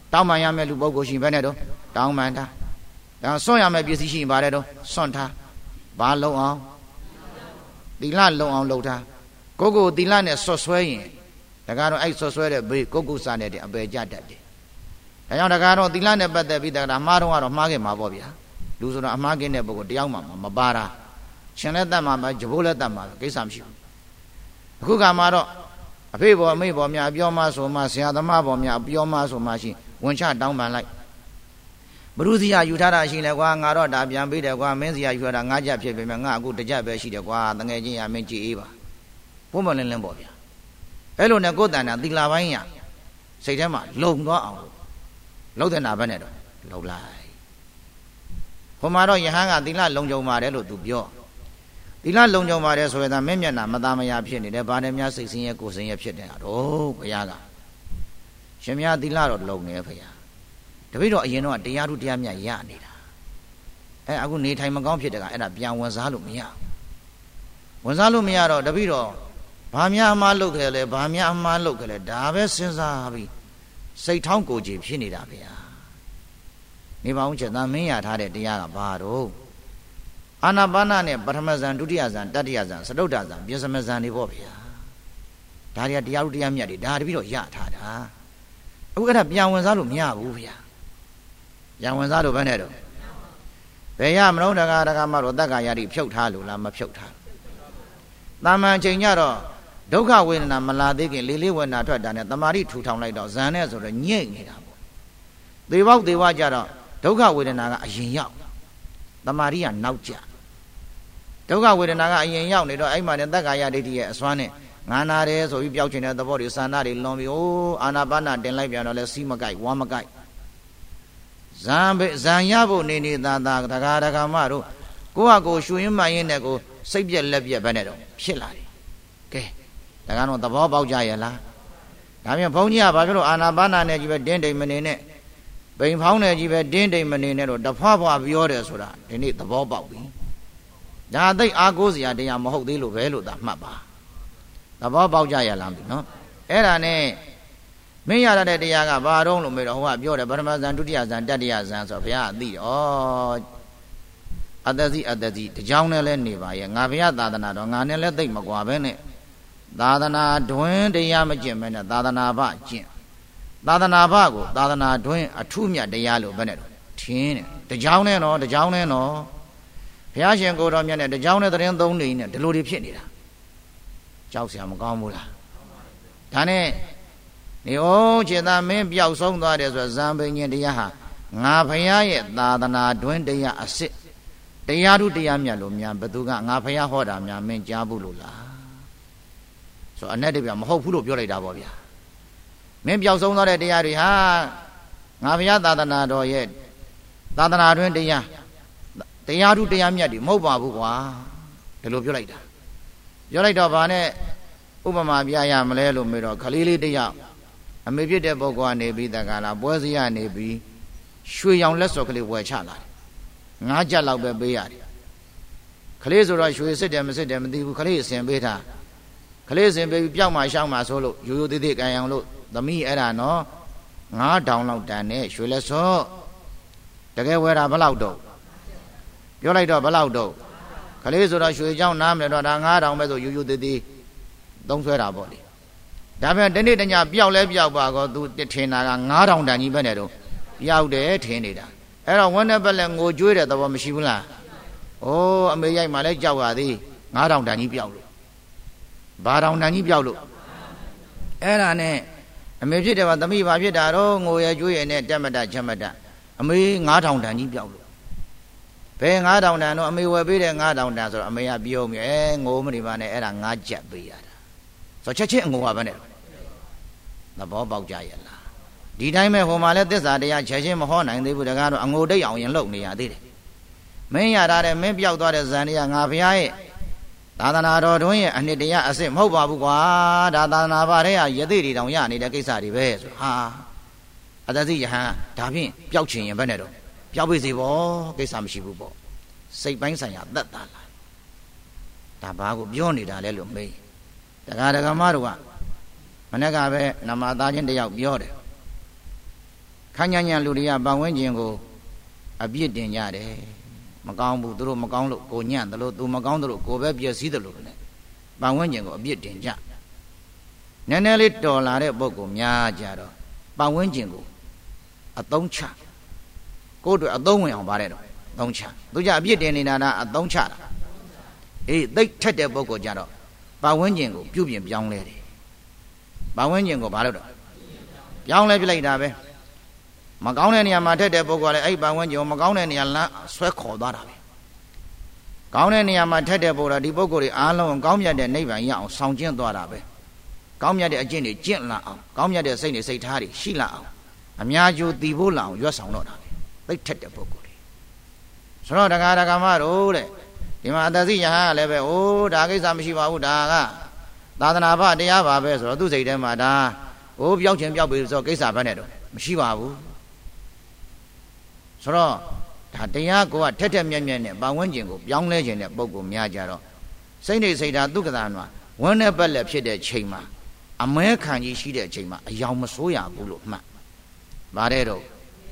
တောင်းပန်ရမယ်လူပုဂ္ဂိုလ်ရှိဘဲနဲ့တော့တောင်းပန်တာဒါစွန့်ရမယ်ပစ္စည်းရှိပါတယ်တော့စွန့်ထားဘာလုံအောင်သီလလုံအောင်လုပ်ထားကိုကိုသီလနဲ့ဆွတ်ဆွဲရင်ဒါကတော့အဲ့ဆွတ်ဆွဲတဲ့ဘေးကိုကိုစားနေတဲ့အပေကြတတ်တယ်ဒါကြောင့်ဒါကတော့သီလနဲ့ပတ်သက်ပြီးဒါကမှားတော့ကတော့မှားခဲ့မှာပေါ့ဗျာလူဆိုတော့အမှားကင်းတဲ့ပုဂ္ဂိုလ်တယောက်မှမပါတာရှင်လက်တတ်မှာပဲဂျဘိုးလက်တတ်မှာကိစ္စမရှိဘူးအခုကမှတော့အဖေပေါ်အမေပေါ်များပြောမှဆိုမှဆရာသမားပေါ်များပြောမှဆိုမှရှိဝင်ချတောင်းပန်လိုက်ဘုရုစီယာယူထားတာရှိလဲကွာငါတော့ဒါပြန်ပေးတယ်ကွာမင်းစီယာယူထားတာငါးကြက်ဖြစ်ပေမဲ့ငါအခုတစ်ကြက်ပဲရှိတယ်ကွာတငယ်ချင်းရမင်းကြည်အေးပါဘုံမလင်းလင်းပေါ့ဗျာအဲ့လိုနဲ့ကိုယ်တန်တာသီလာပိုင်းရစိတ်ထဲမှာလုံသွားအောင်လုံးတဲ့နာဘက်နဲ့တော့လုံလိုက်ဟိုမှာတော့ယဟန်ကသီလလုံကြုံပါတယ်လို့သူပြောသီလလုံကြုံပါတယ်ဆိုရင်ဒါမင်းမျက်နှာမသားမယာဖြစ်နေတယ်ဗာနဲ့များစိတ်ဆင်းရဲကိုယ်ဆင်းရဲဖြစ်နေတာတော့ဘုရားကရှင်များသီလတော့လုံနေဖေဟာတပည့်တော်အရင်တော့တရားထုတရားမြတ်ရနေတာအဲအခုနေထိုင်မကောင်းဖြစ်တဲ့ကအဲ့ဒါပြန်ဝင်စားလို့မရဝင်စားလို့မရတော့တပည့်တော်ဘာများအမှားလုပ်ခဲ့လဲဘာများအမှားလုပ်ခဲ့လဲဒါပဲစဉ်းစားပြီးစိတ်ထောင်းကိုယ်ကြည်ဖြစ်နေတာဗျာနေပါဦးချက်သားမင်းရထားတဲ့တရားကဘာတော့အာနာပါနနဲ့ပထမဇန်ဒုတိယဇန်တတိယဇန်စတုတ္တဇန်ပြစ္ဆမဇန်တွေပေါ့ဗျာဒါတွေကတရားထုတရားမြတ်တွေဒါတပည့်တော်ရထားတာအခုအဲ့ဒါပြန်ဝင်စားလို့မရဘူးဗျာပြန်ဝင်စားလို့ဘယ်နဲ့တော့ဘယ်ရမလို့တကားတကားမတော့တက္ကရာတိဖြုတ်ထားလို့လားမဖြုတ်ထားတာမန်ချိန်ကြတော့ဒုက္ခဝေဒနာမလာသေးခင်လေးလေးဝေဒနာထွက်တာနဲ့တမာတိထူထောင်လိုက်တော့ဇန်နဲ့ဆိုတော့ညိတ်နေတာပေါ့သေပေါက်သေဝကြတော့ဒုက္ခဝေဒနာကအရင်ရောက်တမာတိကနောက်ကျဒုက္ခဝေဒနာကအရင်ရောက်နေတော့အဲ့မှာနဲ့တက္ကရာဒိဋ္ဌိရဲ့အစွမ်းနဲ့ငါနာတယ်ဆိုပြီးပျောက်ချင်တဲ့သဘောတွေစာနာတွေလွန်ပြီးအိုးအာနာပါနတင်လိုက်ပြန်တော့လဲစီးမကိုက်ဝါမကိုက်ဇံဇံရဖို့နေနေသာသာတကားတကားမတို့ကိုယ့်ဟာကိုယ်ရွှေရင်မှန်ရင်နဲ့ကိုစိတ်ပြက်လက်ပြက်ပဲနဲ့တော့ဖြစ်လာတယ်ကဲဒါကတော့သဘောပေါက်ကြရဲ့လားဒါပြန်ဘုန်းကြီးကဘာဖြစ်လို့အာနာပါနနဲ့ကြီးပဲတင်းတိမ်မနေနဲ့ပိန်ဖောင်းနဲ့ကြီးပဲတင်းတိမ်မနေနဲ့တော့တဖွာဖွာပြောတယ်ဆိုတာဒီနေ့သဘောပေါက်ပြီဒါသိအားကိုးစရာတရားမဟုတ်သေးလို့ပဲလို့သာမှတ်ပါသဘောပေါက်ကြရလားမသိနော်အဲ့ဒါနဲ့မင်းရတဲ့တရားကဘာတော့လို့မေးတော့ဟိုကပြောတယ်ပထမဇန်ဒုတိယဇန်တတိယဇန်ဆိုဘုရားအသိဩအတ္တစီအတ္တစီတကြောင်နဲ့လဲနေပါရဲ့ငါဘုရားသာသနာတော်ငါနဲ့လဲသိမကွာပဲနဲ့သာသနာတွင်တရားမကျင့်မဲနဲ့သာသနာဘကျင့်သာသနာဘကိုသာသနာတွင်အထုမြတ်တရားလို့ပဲနဲ့ထင်းတယ်တကြောင်နဲ့နော်တကြောင်နဲ့နော်ဘုရားရှင်ကိုတော်မြတ်နဲ့တကြောင်နဲ့သတင်းသုံးနေနဲ့ဒီလိုတွေဖြစ်နေတာကြောက်စရာမကောင်းဘူးလားဒါနဲ့နေဩခြေသားမင်းပျောက်ဆုံးသွားတယ်ဆိုဇံပင်ရှင်တရားဟာငါဘုရားရဲ့သာသနာတွင်တရားအစစ်တရားထုတရားမြတ်လို့များဘသူကငါဘုရားဟောတာများမင်းကြားဘူးလို့လားဆိုအနဲ့တပြမဟုတ်ဘူးလို့ပြောလိုက်တာပေါ့ဗျာမင်းပျောက်ဆုံးသွားတဲ့တရားတွေဟာငါဘုရားသာသနာတော်ရဲ့သာသနာတွင်တရားတရားထုတရားမြတ်တွေမဟုတ်ပါဘူးကွာဒီလိုပြောလိုက်တာပြောလိုက်တော့ဗာနဲ့ဥပမာပြရမလဲလို့မေးတော့ခလေးလေးတယောက်အမေဖြစ်တဲ့ပုဂ္ဂိုလ်ကနေပြီးတက္ကလာပွဲစည်းရနေပြီးရွှေရောင်လက်စော်ကလေးဝယ်ချလာတယ်ငါးကြက်လောက်ပဲပေးရတယ်ခလေးဆိုတော့ရွှေစစ်တယ်မစစ်တယ်မသိဘူးခလေးအစင်ပေးထားခလေးအစင်ပေးပြီးပြောက်မှရှောက်မှဆိုလို့ရိုးရိုးသေးသေးကန်အောင်လို့သမီးအဲ့ဒါနော်ငါးတောင်လောက်တန်နဲ့ရွှေလက်စော်တကယ်ဝယ်တာဘယ်လောက်တော့ပြောလိုက်တော့ဘယ်လောက်တော့ခလေးဆိုတော့ရွှေเจ้าနားမလဲတော့ဒါငါးတောင်ပဲဆိုရိုးရိုးသေးသေးသုံးဆွဲတာပေါ့လေဒါပေမဲ့ဒီနေ့တညပျောက်လဲပျောက်ပါကောသူထင်တာကငါးတောင်တန်ကြီးပဲနဲ့တော့ပျောက်တယ်ထင်နေတာအဲ့တော့ဝန်းနဲ့ပဲလဲငိုကြွေးတဲ့သဘောမရှိဘူးလားဩအမေရိုက်မှလဲကြောက်ရသေးငါးတောင်တန်ကြီးပျောက်လို့ဘာတောင်တန်ကြီးပျောက်လို့အဲ့ဒါနဲ့အမေဖြစ်တယ်ကသမီးဘာဖြစ်တာတော့ငိုရကြွေးရနဲ့တက်မတက်ချက်မတက်အမေငါးတောင်တန်ကြီးပျောက်လို့ဘယ်ငါးတောင်တန်တော့အမေဝယ်ပေးတဲ့ငါးတောင်တန်ဆိုတော့အမေကပြောမြဲငိုမနေပါနဲ့အဲ့ဒါငါးကြက်ပေးရတာဆိုချက်ချင်းအငိုပါပဲနဲ့သဘောပေါက်ကြရဲ့လားဒီတိုင်းပဲဟိုမှာလဲသစ္စာတရားချက်ချင်းမဟောနိုင်သေးဘူးတကားတော့အငိုတိတ်အောင်ရင်လုံနေရသေးတယ်မင်းရတာတဲ့မင်းပြောက်သွားတဲ့ဇန်တရားငါဘုရားရဲ့သာသနာတော်တွင်ရဲ့အနှစ်တရားအစစ်မဟုတ်ပါဘူးကွာဒါသာသနာပါတဲ့ရသေးတွေတောင်ရနေတဲ့ကိစ္စတွေပဲဆိုဟာအတ္တစီယဟန်ဒါဖြင့်ပျောက်ချင်ရင်ဘယ်နဲ့တော့ပျောက်ပြီစီပေါ့ကိစ္စမရှိဘူးပေါ့စိတ်ပိုင်းဆိုင်ရာသက်သာလာဒါဘာကိုပြောနေတာလဲလို့မေးတက္ကရာဒကမတို့ကမနေ့ကပဲနမသားချင်းတယောက်ပြောတယ်ခညာညာလူတွေကပတ်ဝန်းကျင်ကိုအပြစ်တင်ကြတယ်မကောင်းဘူးသူတို့မကောင်းလို့ကိုညံ့တယ်လို့သူမကောင်းတယ်လို့ကိုပဲပြည့်စည်တယ်လို့နဲ့ပတ်ဝန်းကျင်ကိုအပြစ်တင်ကြနည်းနည်းလေးတော်လာတဲ့ပုဂ္ဂိုလ်များကြတော့ပတ်ဝန်းကျင်ကိုအသုံးချကိုယ်တို့အသုံးဝင်အောင်ပါတယ်တော့အသုံးချသူကြအပြစ်တင်နေတာကအသုံးချတာအေးသိထက်တဲ့ပုဂ္ဂိုလ်ကြတော့ပတ်ဝန်းကျင်ကိုပြုပြင်ပြောင်းလဲတယ်ပတ်ဝန်းကျင်ကိုဘာလို့တော့ပြောင်းလဲပြလိုက်တာပဲမကောင်းတဲ့နေရာမှာထက်တဲ့ပုဂ္ဂိုလ်ကလည်းအဲ့ပတ်ဝန်းကျင်ကိုမကောင်းတဲ့နေရာလမ်းဆွဲခေါ်သွားတာပဲကောင်းတဲ့နေရာမှာထက်တဲ့ပုဂ္ဂိုလ်ကဒီပုဂ္ဂိုလ်တွေအားလုံးကောင်းမြတ်တဲ့နိဗ္ဗာန်ရအောင်ဆောင်ကျင့်သွားတာပဲကောင်းမြတ်တဲ့အကျင့်တွေကျင့်လာအောင်ကောင်းမြတ်တဲ့စိတ်တွေစိတ်ထားတွေရှိလာအောင်အများကျိုးတည်ဖို့လာအောင်ရွတ်ဆောင်တော့တာပဲသိထက်တဲ့ပုဂ္ဂိုလ်တွေဆိုတော့တရားဓမ္မတို့တဲ့ဒီမှာအတ္တစိယဟကလည်းပဲအိုးဒါကိစ္စမရှိပါဘူးဒါကသာသနာ့ဘတရားပါပဲဆိုတော့သူ့စိတ်ထဲမှာဒါဟိုပြောက်ချင်းပြောက်ပြီဆိုတော့ကိစ္စဘယ်နဲ့တော့မရှိပါဘူးဆိုတော့ဒါတရားကိုကထက်ထက်မြက်မြက်နဲ့ပတ်ဝန်းကျင်ကိုပြောင်းလဲခြင်းတဲ့ပုံကိုများကြတော့စိတ်နေစိတ်ဓာတ်ဒုက္ခတာမှာဝန်းနဲ့ပတ်လက်ဖြစ်တဲ့ချိန်မှာအမဲခံကြီးရှိတဲ့ချိန်မှာအယောင်မဆိုးရဘူးလို့မှတ်ပါတယ်တော့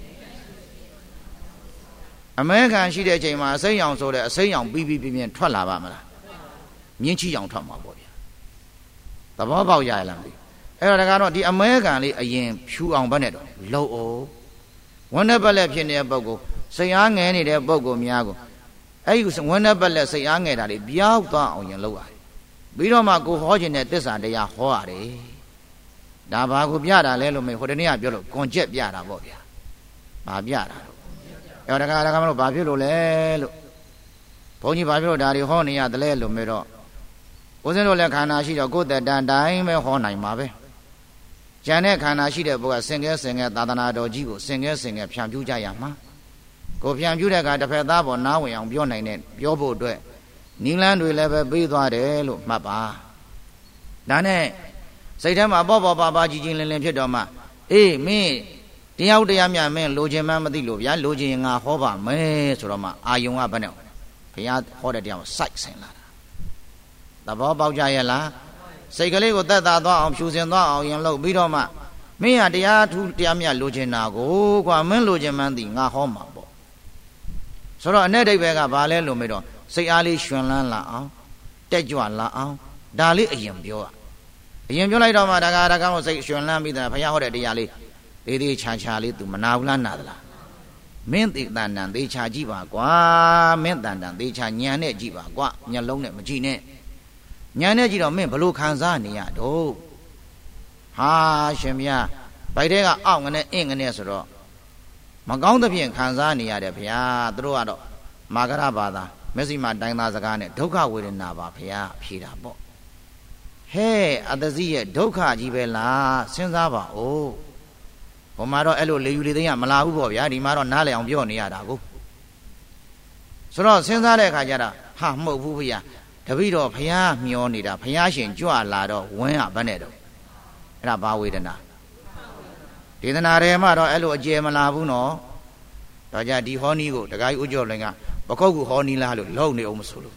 အမဲခံရှိတဲ့ချိန်မှာအစိမ်းရောင်ဆိုတဲ့အစိမ်းရောင်ပြီးပြီးပြင်းပြင်းထွက်လာပါမလားမြင်းချီရောင်ထွက်မှာပေါ့ဗျာသဘောပေါက်ရလားမသိအဲ့တော့ဒါကတော့ဒီအမဲခံလေးအရင်ဖြူအောင်ဘက်နဲ့တော့လှုပ်အောင်ဝန်းနဲ့ပတ်လက်ဖြစ်နေတဲ့ပုဂ္ဂိုလ်စိတ်အားငယ်နေတဲ့ပုဂ္ဂိုလ်များကိုအဲ့ဒီဝန်းနဲ့ပတ်လက်စိတ်အားငယ်တာတွေပြောက်သွားအောင်ရင်လုပ်ရတယ်ပြီးတော့မှကိုဟောခြင်းတဲ့သစ္စာတရားဟောရတယ်ဒါဘာကိုပြတာလဲလို့မေဟိုတနေ့ကပြောလို့ကွန်ကျက်ပြတာပေါ့ဗျာဘာပြတာလို့အဲ့တော့ဒါကဒါကမလို့ဘာဖြစ်လို့လဲလို့ဘုန်းကြီးဘာဖြစ်လို့ဒါတွေဟောနေရတယ်လဲလို့မေတော့ဦးဇင်းတို့လည်းခန္ဓာရှိတော့ကိုယ်တန်တိုင်းပဲဟောနိုင်မှာပဲကျန်တဲ့ခန္ဓာရှိတဲ့ဘုရားစင်ကဲစင်ကဲသာသနာတော်ကြီးကိုစင်ကဲစင်ကဲဖြန့်ဖြူးကြရမှာကိုဖြန့်ဖြူးတဲ့အခါတစ်ဖက်သားပေါ်နားဝင်အောင်ပြောနိုင်တဲ့ပြောဖို့အတွက်နိလန်းတွေလည်းပဲပေးသွားတယ်လို့မှတ်ပါဒါနဲ့စိတ်ထဲမှာပေါ့ပေါ့ပါပါကြီးကြီးလင်းလင်းဖြစ်တော့မှအေးမင်းတရားတရားမြတ်မင်းလိုချင်မှမသိလို့ဗျာလိုချင်ငါဟောပါမယ်ဆိုတော့မှအာယုံကဘယ်နဲ့ဘုရားဟောတဲ့တရားကိုစိုက်ဆင်လာတာသဘောပေါက်ကြရဲ့လားစိတ်ကလေးကိုသက်သာသွားအောင်ဖြူစင်သွားအောင်ရင်လုပ်ပြီးတော့မှမင်းဟာတရားထူးတရားမြတ်လိုချင်တာကိုကွာမင်းလိုချင်မှန်းသိငါဟောမှာပေါ့ဆိုတော့အ내ဒိဗ္ဗေကဘာလဲလို့မေးတော့စိတ်အားလေးရှင်လန်းလာအောင်တက်ကြွလာအောင်ဒါလေးအရင်ပြောอ่ะအရင်ပြောလိုက်တော့မှဒါကဒါကောင်ကိုစိတ်ရှင်လန်းပြီးတာဘုရားဟောတဲ့တရားလေးသေးသေးချာချာလေး तू မနာဘူးလားနာသလားမင်းသိတန်တန်သေးချာကြည့်ပါကွာမင်းတန်တန်သေးချာညံနဲ့ကြည့်ပါကွာမျက်လုံးနဲ့မကြည့်နဲ့ညံနဲ့ကြည့်တော့မင်းဘလို့ခံစားနေရတော့ဟာရှင်မြတ်ဗိုက်တဲကအောက်ငနဲ့အင်းငနဲ့ဆိုတော့မကောင်းသဖြင့်ခံစားနေရတယ်ဗျာသူတို့ကတော့မာဂရဘာသာမျက်စိမှတိုင်းသားစကားနဲ့ဒုက္ခဝေဒနာပါဗျာဖြေတာပေါ့ဟဲ့အတ္တစီရဲ့ဒုက္ခကြီးပဲလားစဉ်းစားပါဦးဘုံမှာတော့အဲ့လိုလေယူလေသိမ်းကမလာဘူးပေါ့ဗျာဒီမှာတော့နားလည်အောင်ပြောနေရတာကိုဆိုတော့စဉ်းစားတဲ့အခါကျတော့ဟာမဟုတ်ဘူးဗျာတပည့်တော်ဘုရားမျောနေတာဘုရားရှင်ကြွလာတော့ဝင်းကဘယ်နဲ့တော့အဲ့ဒါဘာဝေဒနာဒေသနာတွေမှာတော့အဲ့လိုအကျယ်မလာဘူးနော်ဒါကြဒီဟောနီးကိုတခါကြီးဥကျော်လွင်ကပခုတ်ကူဟောနီးလားလို့လုံနေအောင်မဆိုလို့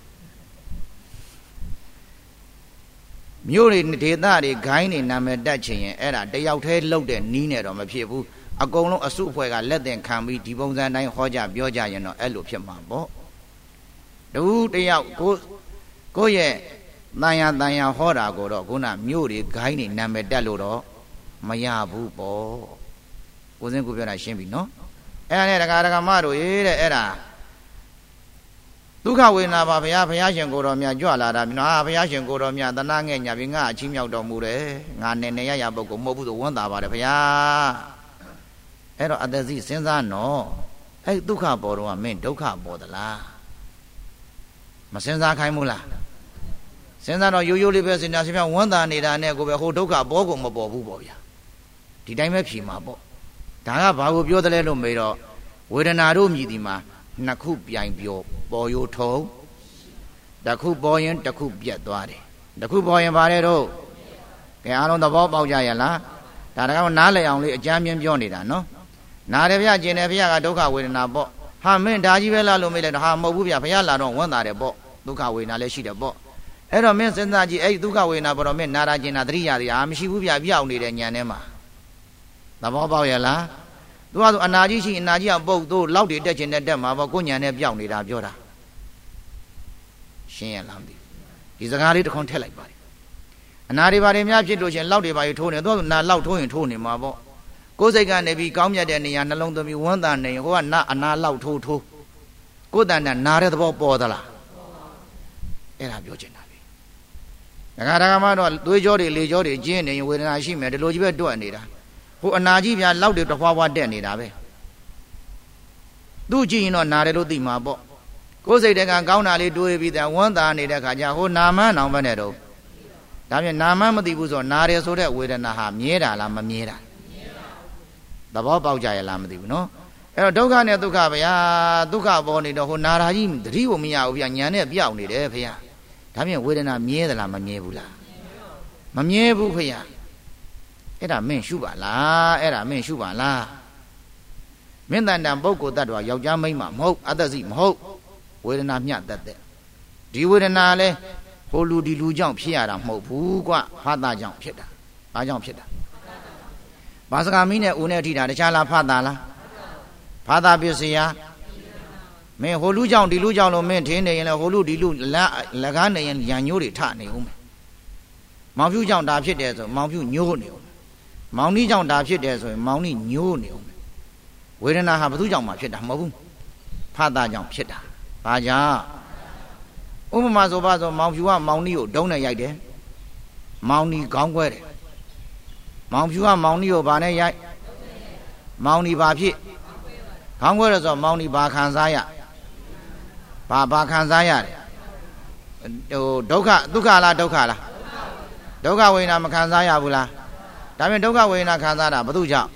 မြို့တွေဒေသတွေဂိုင်းတွေနာမည်တက်ချင်ရင်အဲ့ဒါတယောက်တည်းလှုပ်တဲ့နီးနဲ့တော့မဖြစ်ဘူးအကုန်လုံးအစုအဖွဲ့ကလက်သင်ခံပြီးဒီပုံစံတိုင်းဟောကြပြောကြရင်တော့အဲ့လိုဖြစ်မှာပေါ့တူတယောက်ကိုကိုယ့်ရဲ့တန်ရတန်ရဟောတာကိုတော့ခုနမြို့တွေဂိုင်းတွေနာမည်တက်လို့တော့မရဘူးပေါ့ကိုစင်းကိုပြောတာရှင်းပြီနော်အဲ့ဒါနဲ့ဒကာဒကာမတို့ရေးတဲ့အဲ့ဒါဒုက္ခဝေဒနာပါဘုရားဘုရားရှင်ကိုတော်မြတ်ကြွလာတာနော်ဘုရားရှင်ကိုတော်မြတ်တနာငဲ့ညာပြီးငါအချင်းမြောက်တော်မူတယ်ငါနဲ့နေရရပုဂ္ဂိုလ်မဟုတ်ဘူးဆိုဝန်တာပါတယ်ဘုရားအဲ့တော့အတ္တစီစဉ်းစားနော်အဲ့ဒုက္ခပေါ်တော့မင်းဒုက္ခပေါ်သလားမစဉ်းစားခိုင်းဘူးလားစဉ်းစားတော့ရိုးရိုးလေးပဲစဉ်းစားရှင်ပြဝန်တာနေတာနဲ့ကိုပဲဟိုဒုက္ခပေါ်ကုန်မပေါ်ဘူးပေါ့ဗျာဒီတိုင်းပဲဖြေမှာပေါ့ဒါကဘာကိုပြောတယ်လဲလို့မေးတော့ဝေဒနာတို့မြည်ဒီမှာနှစ်ခုပြိုင်ပြောပေါ်ရိုးထုံတစ်ခုပေါ်ရင်တစ်ခုပြတ်သွားတယ်တစ်ခုပေါ်ရင်ပါတယ်တော့ကဲအားလုံးသဘောပေါက်ကြရဲ့လားဒါတကောင်နားလည်အောင်လေးအကြမ်းမြင်ပြောနေတာနော်နားတယ်ဗျကျင်တယ်ဗျကဒုက္ခဝေဒနာပေါ့ဟာမင်းဒါကြီးပဲလားလို့မေးလိုက်တော့ဟာမဟုတ်ဘူးဗျဘုရားလာတော့ဝန်တာတယ်ပေါ့ဒုက္ခဝေဒနာလည်းရှိတယ်ပေါ့အဲ့တော့မင်းစဉ်းစားကြည့်အဲ့ဒီဒုက္ခဝေဒနာပေါ်တော့မင်းနာရာကျင်တာတတိယတွေဟာမရှိဘူးဗျပြောက်နေတဲ့ညံထဲမှာသဘောပေါက်ရဲ့လားသူကဆိုအနာကြီးရှိအနာကြီးကပုတ်တို့လောက်တွေတက်ချင်တဲ့တက်မှာပေါ့ကိုညာနဲ့ပြောင်းနေတာပြောတာရှင်းရလားမသိဒီစကားလေးတစ်ခွန်းထည့်လိုက်ပါတယ်အနာတွေဘာတွေများဖြစ်လို့ရှင်လောက်တွေဘာတွေထိုးနေသူကနာလောက်ထိုးရင်ထိုးနေမှာပေါ့ကိုယ်စိတ်ကနေပြီးကောင်းမြတ်တဲ့နေရာနှလုံးသွင်းပြီးဝမ်းသာနေဟိုကနာအနာလောက်ထိုးထိုးကိုယ်တန်တာနာတဲ့သဘောပေါ်သလားအဲ့ဒါပြောချင်တာပဲဒကာဒကာမတော့သွေးကြောတွေလေကြောတွေကျင်းနေရင်ဝေဒနာရှိမယ်ဒီလိုကြီးပဲတွက်နေတာဟိုအနာကြီးပြလောက်တွေတဖွာဖွာတက်နေတာပဲသူ့ကြည့်ရင်တော့နာတယ်လို့သိမှာပေါ့ကိုယ်စိတ်တကကောင်းတာလေးတွေးပြီးသားဝမ်းသာနေတဲ့ခါကျဟိုနာမန်းအောင်ပဲနဲ့တော့ဒါဖြင့်နာမန်းမသိဘူးဆိုတော့နာတယ်ဆိုတဲ့ဝေဒနာဟာမြဲတာလားမမြဲတာသဘောပေါက်ကြရလားမသိဘူးနော်အဲ့တော့ဒုက္ခနဲ့ဒုက္ခဗျာဒုက္ခပေါ်နေတော့ဟိုနာတာကြီးတတိကိုမရဘူးဗျာညာနဲ့ပြောက်နေတယ်ဖေဟာဒါဖြင့်ဝေဒနာမြဲသလားမမြဲဘူးလားမမြဲဘူးဖေဟာအဲ့ဒါမင်းရှုပါလားအဲ့ဒါမင်းရှုပါလားမင်းတန်တန်ပုဂ္ဂိုလ်တ attva ယောက်ျားမိန်းမမဟုတ်အတ္တစီမဟုတ်ဝေဒနာမျှတတ်တဲ့ဒီဝေဒနာလဲဟိုလူဒီလူကြောင့်ဖြစ်ရတာမဟုတ်ဘူးကွဖာတာကြောင့်ဖြစ်တာဘာကြောင့်ဖြစ်တာဘာစကားမင်းနဲ့ဦးနဲ့ထိတာတခြားလားဖာတာလားဖာတာပစ္စယမင်းဟိုလူကြောင့်ဒီလူကြောင့်လို့မင်းထင်းနေရင်လဲဟိုလူဒီလူလက်လက်ကားနေရင်ရံညိုးတွေထနေဦးမယ်မောင်ဖြူကြောင့်ဒါဖြစ်တယ်ဆိုမောင်ဖြူညိုးနေဦးမောင်နီးကြောင့်ဒါဖြစ်တယ်ဆိုရင်မောင်နီးညိုးနေဦးဝေဒနာဟာဘယ်သူကြောင့်မှဖြစ်တာမဟုတ်ဘူးဖာတာကြောင့်ဖြစ်တာဘာကြောင့်ဥပမာဆိုပါဆိုမောင်ဖြူကမောင်နီးကိုဒုံးနဲ့ရိုက်တယ်မောင်နီးခေါင်းခွဲတယ်မောင်ဖြူကမောင်နီးကိုဘာနဲ့ရိုက်မောင်နီးဘာဖြစ်ခေါင်းခွဲတယ်ဆိုမောင်နီးဘာခံစားရဘာဘာခံစားရတယ်ဟိုဒုက္ခဒုက္ခလားဒုက္ခလားဒုက္ခဝေဒနာမခံစားရဘူးလားဒါပေမဲ့ဒုက္ခဝေဒနာခံစားတာဘယ်သူကြောင့်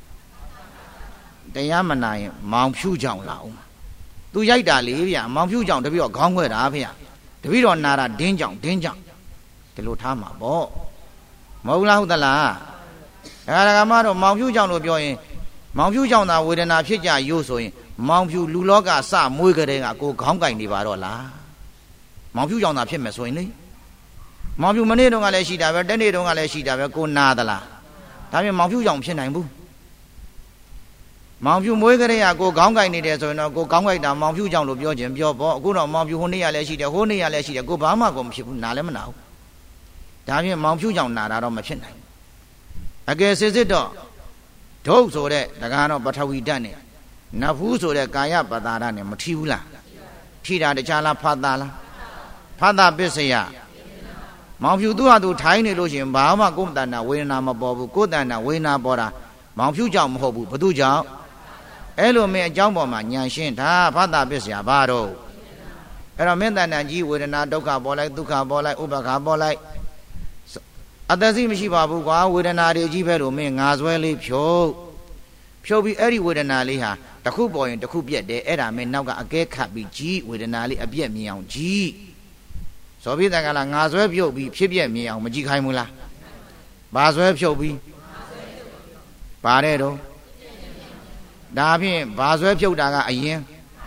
တရားမနာရင်မောင်ဖြူကြောင့်လာအောင်သူရိုက်တာလေဗျာမောင်ဖြူကြောင့်တပည့်တော့ခေါင်းခွဲတာဗျာတပည့်တော့နာတာဒင်းကြောင့်ဒင်းကြောင့်ဒီလိုထားမှာပေါ့မဟုတ်လားဟုတ်သလားဒကာဒကာမတော့မောင်ဖြူကြောင့်လို့ပြောရင်မောင်ဖြူကြောင့်သာဝေဒနာဖြစ်ကြရို့ဆိုရင်မောင်ဖြူလူလောကစမွေးကြတဲ့ကကိုခေါင်းကင်နေပါတော့လားမောင်ဖြူကြောင့်သာဖြစ်မယ်ဆိုရင်လေမောင်ဖြူမနေ့တုန်းကလည်းရှိတာပဲတနေ့တုန်းကလည်းရှိတာပဲကိုနာသလားဒါပြင်မောင်ဖြူကြောင့်ဖြစ်နိုင်ဘူးမောင်ဖြူမွေးကြတဲ့ကကိုခေါင်းကင်နေတယ်ဆိုရင်တော့ကိုခေါင်းကိုက်တာမောင်ဖြူကြောင့်လို့ပြောခြင်းပြောပေါ့အခုတော့မောင်ဖြူဟိုနေ့ကလည်းရှိတယ်ဟိုနေ့ကလည်းရှိတယ်ကိုဘာမှကိုမဖြစ်ဘူးနာလည်းမနာဘူးဒါပြင်မောင်ဖြူကြောင့်နာတာတော့မဖြစ်နိုင်ဘူးအကယ်စစ်စစ်တော့ဒုတ်ဆိုတဲ့တကားတော့ပထဝီဓာတ်နဲ့နဖူးဆိုတဲ့ကာယပတာဓာတ်နဲ့မထီဘူးလားထီတာတခြားလားဖတ်တာလားဖတ်တာပစ္စယမောင်ဖြူသူ့ဟာသူထိုင်းနေလို့ရှိရင်ဘာမှကိုယ်တဏ္ဍဝေဒနာမပေါ်ဘူးကိုယ်တဏ္ဍဝေဒနာပေါ်တာမောင်ဖြူကြောင့်မဟုတ်ဘူးဘသူကြောင့်အဲ့လိုမင်းအကြောင်းပေါ်မှာညံရှင်းဒါဖတ်တာပစ္စယဘာတော့အဲ့တော့မင်းတဏ္ဍကြီးဝေဒနာဒုက္ခပေါ်လိုက်ဒုက္ခပေါ်လိုက်ဥပ္ပခါပေါ်လိုက်အတ္တစီမရှိပါဘူးကွာဝေဒနာတွေကြီးပဲလို့မင်းငါဆွဲလေးဖြုတ်ဖြုတ်ပြီးအဲ့ဒီဝေဒနာလေးဟာတစ်ခုပေါ်ရင်တစ်ခုပြက်တယ်အဲ့ဒါမင်းနောက်ကအကဲခတ်ပြီးကြီးဝေဒနာလေးအပြက်မြင်အောင်ကြီးဇောပိတကလာငါဆွဲဖြုတ်ပြီးဖြစ်ပြက်မြင်အောင်မကြည့်ခိုင်းဘူးလားဘာဆွဲဖြုတ်ပြီးဘာတဲ့တော့ဒါဖြင့်ဘာဆွဲဖြုတ်တာကအရင်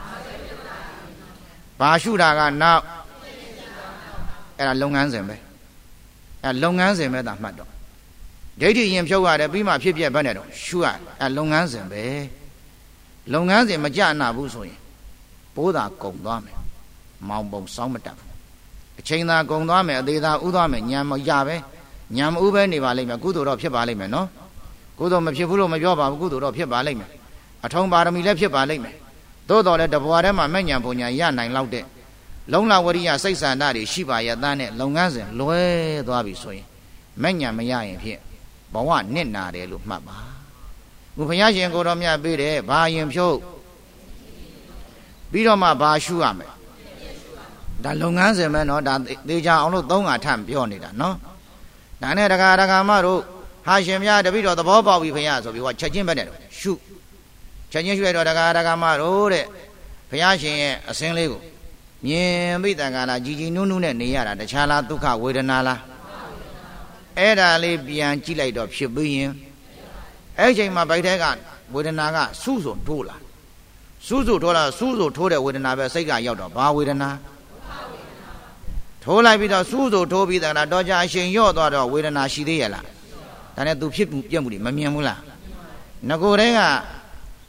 ဘာရှုတာကနောက်အဲ့ဒါလုပ်ငန်းစဉ်ပဲအဲ့လုပ်ငန်းစဉ်ပဲသာမှတ်တော့ဒိဋ္ဌိရင်ဖြုတ်ရတယ်ပြီးမှဖြစ်ပြက်ဘက်နဲ့တော့ရှုရအဲ့လုပ်ငန်းစဉ်ပဲလုပ်ငန်းစဉ်မကြနာဘူးဆိုရင်ပိုးသာကုံသွားမယ်မောင်ပုံစောင်းမတတ်ဘူးအချိန်သာကုံသွားမယ်အသေးသာဥသွားမယ်ညံမရပဲညံမဥပဲနေပါလိမ့်မယ်ကုသိုလ်တော့ဖြစ်ပါလိမ့်မယ်နော်ကုသိုလ်မဖြစ်ဘူးလို့မပြောပါဘူးကုသိုလ်တော့ဖြစ်ပါလိမ့်မယ်အထုံးပါရမီလည်းဖြစ်ပါလိမ့်မယ်သို့တော်လည်းတဘွားထဲမှာမဲ့ညံပုံညာရနိုင်လောက်တဲ့လုံလဝရိယစိတ်ဆန္ဒတွေရှိပါရဲ့သားနဲ့လုပ်ငန်းစဉ်လွဲသွားပြီဆိုရင်မဲ့ညံမရရင်ဖြင့်ဘဝနစ်နာတယ်လို့မှတ်ပါဘုရားရှင်ကိုတော်မြတ်ပေးတယ်ဘာရင်ဖြုတ်ပြီးတော့မှဘာရှုရမယ်ဒါလုပ်ငန်းစဉ်ပဲနော်ဒါသေချာအောင်လို့သုံးငါထပ်ပြောနေတာနော်ဒါနဲ့တက္ကရာတက္ကမတို့ဟာရှင်များတပိတော့သဘောပေါက်ပြီဘုရားဆိုပြီးဟောချက်ချင်းပဲနဲ့ရှုချက်ချင်းရှုရတော့တက္ကရာတက္ကမတို့တဲ့ဘုရားရှင်ရဲ့အစင်းလေးကိုမြင်ပြီးတက္ကရာကြီးကြီးနုနုနဲ့နေရတာတခြားလားဒုက္ခဝေဒနာလားအဲ့ဒါလေးပြန်ကြည့်လိုက်တော့ဖြစ်ပြီးရင်အဲ့ချိန်မှာဗိုက်ထဲကဝေဒနာကစူးစုံထိုးလာစူးစုံထိုးလာစူးစုံထိုးတဲ့ဝေဒနာပဲစိတ်ကရောက်တော့ဘာဝေဒနာထိုးလိုက်ပြီးတော့စူးစုံထိုးပြီးတာတော့ကြာအရှင်ရော့သွားတော့ဝေဒနာရှိသေးရဲ့လားဒါနဲ့သူဖြစ်မှုပြက်မှုတွေမမြင်ဘူးလားငကိုတည်းက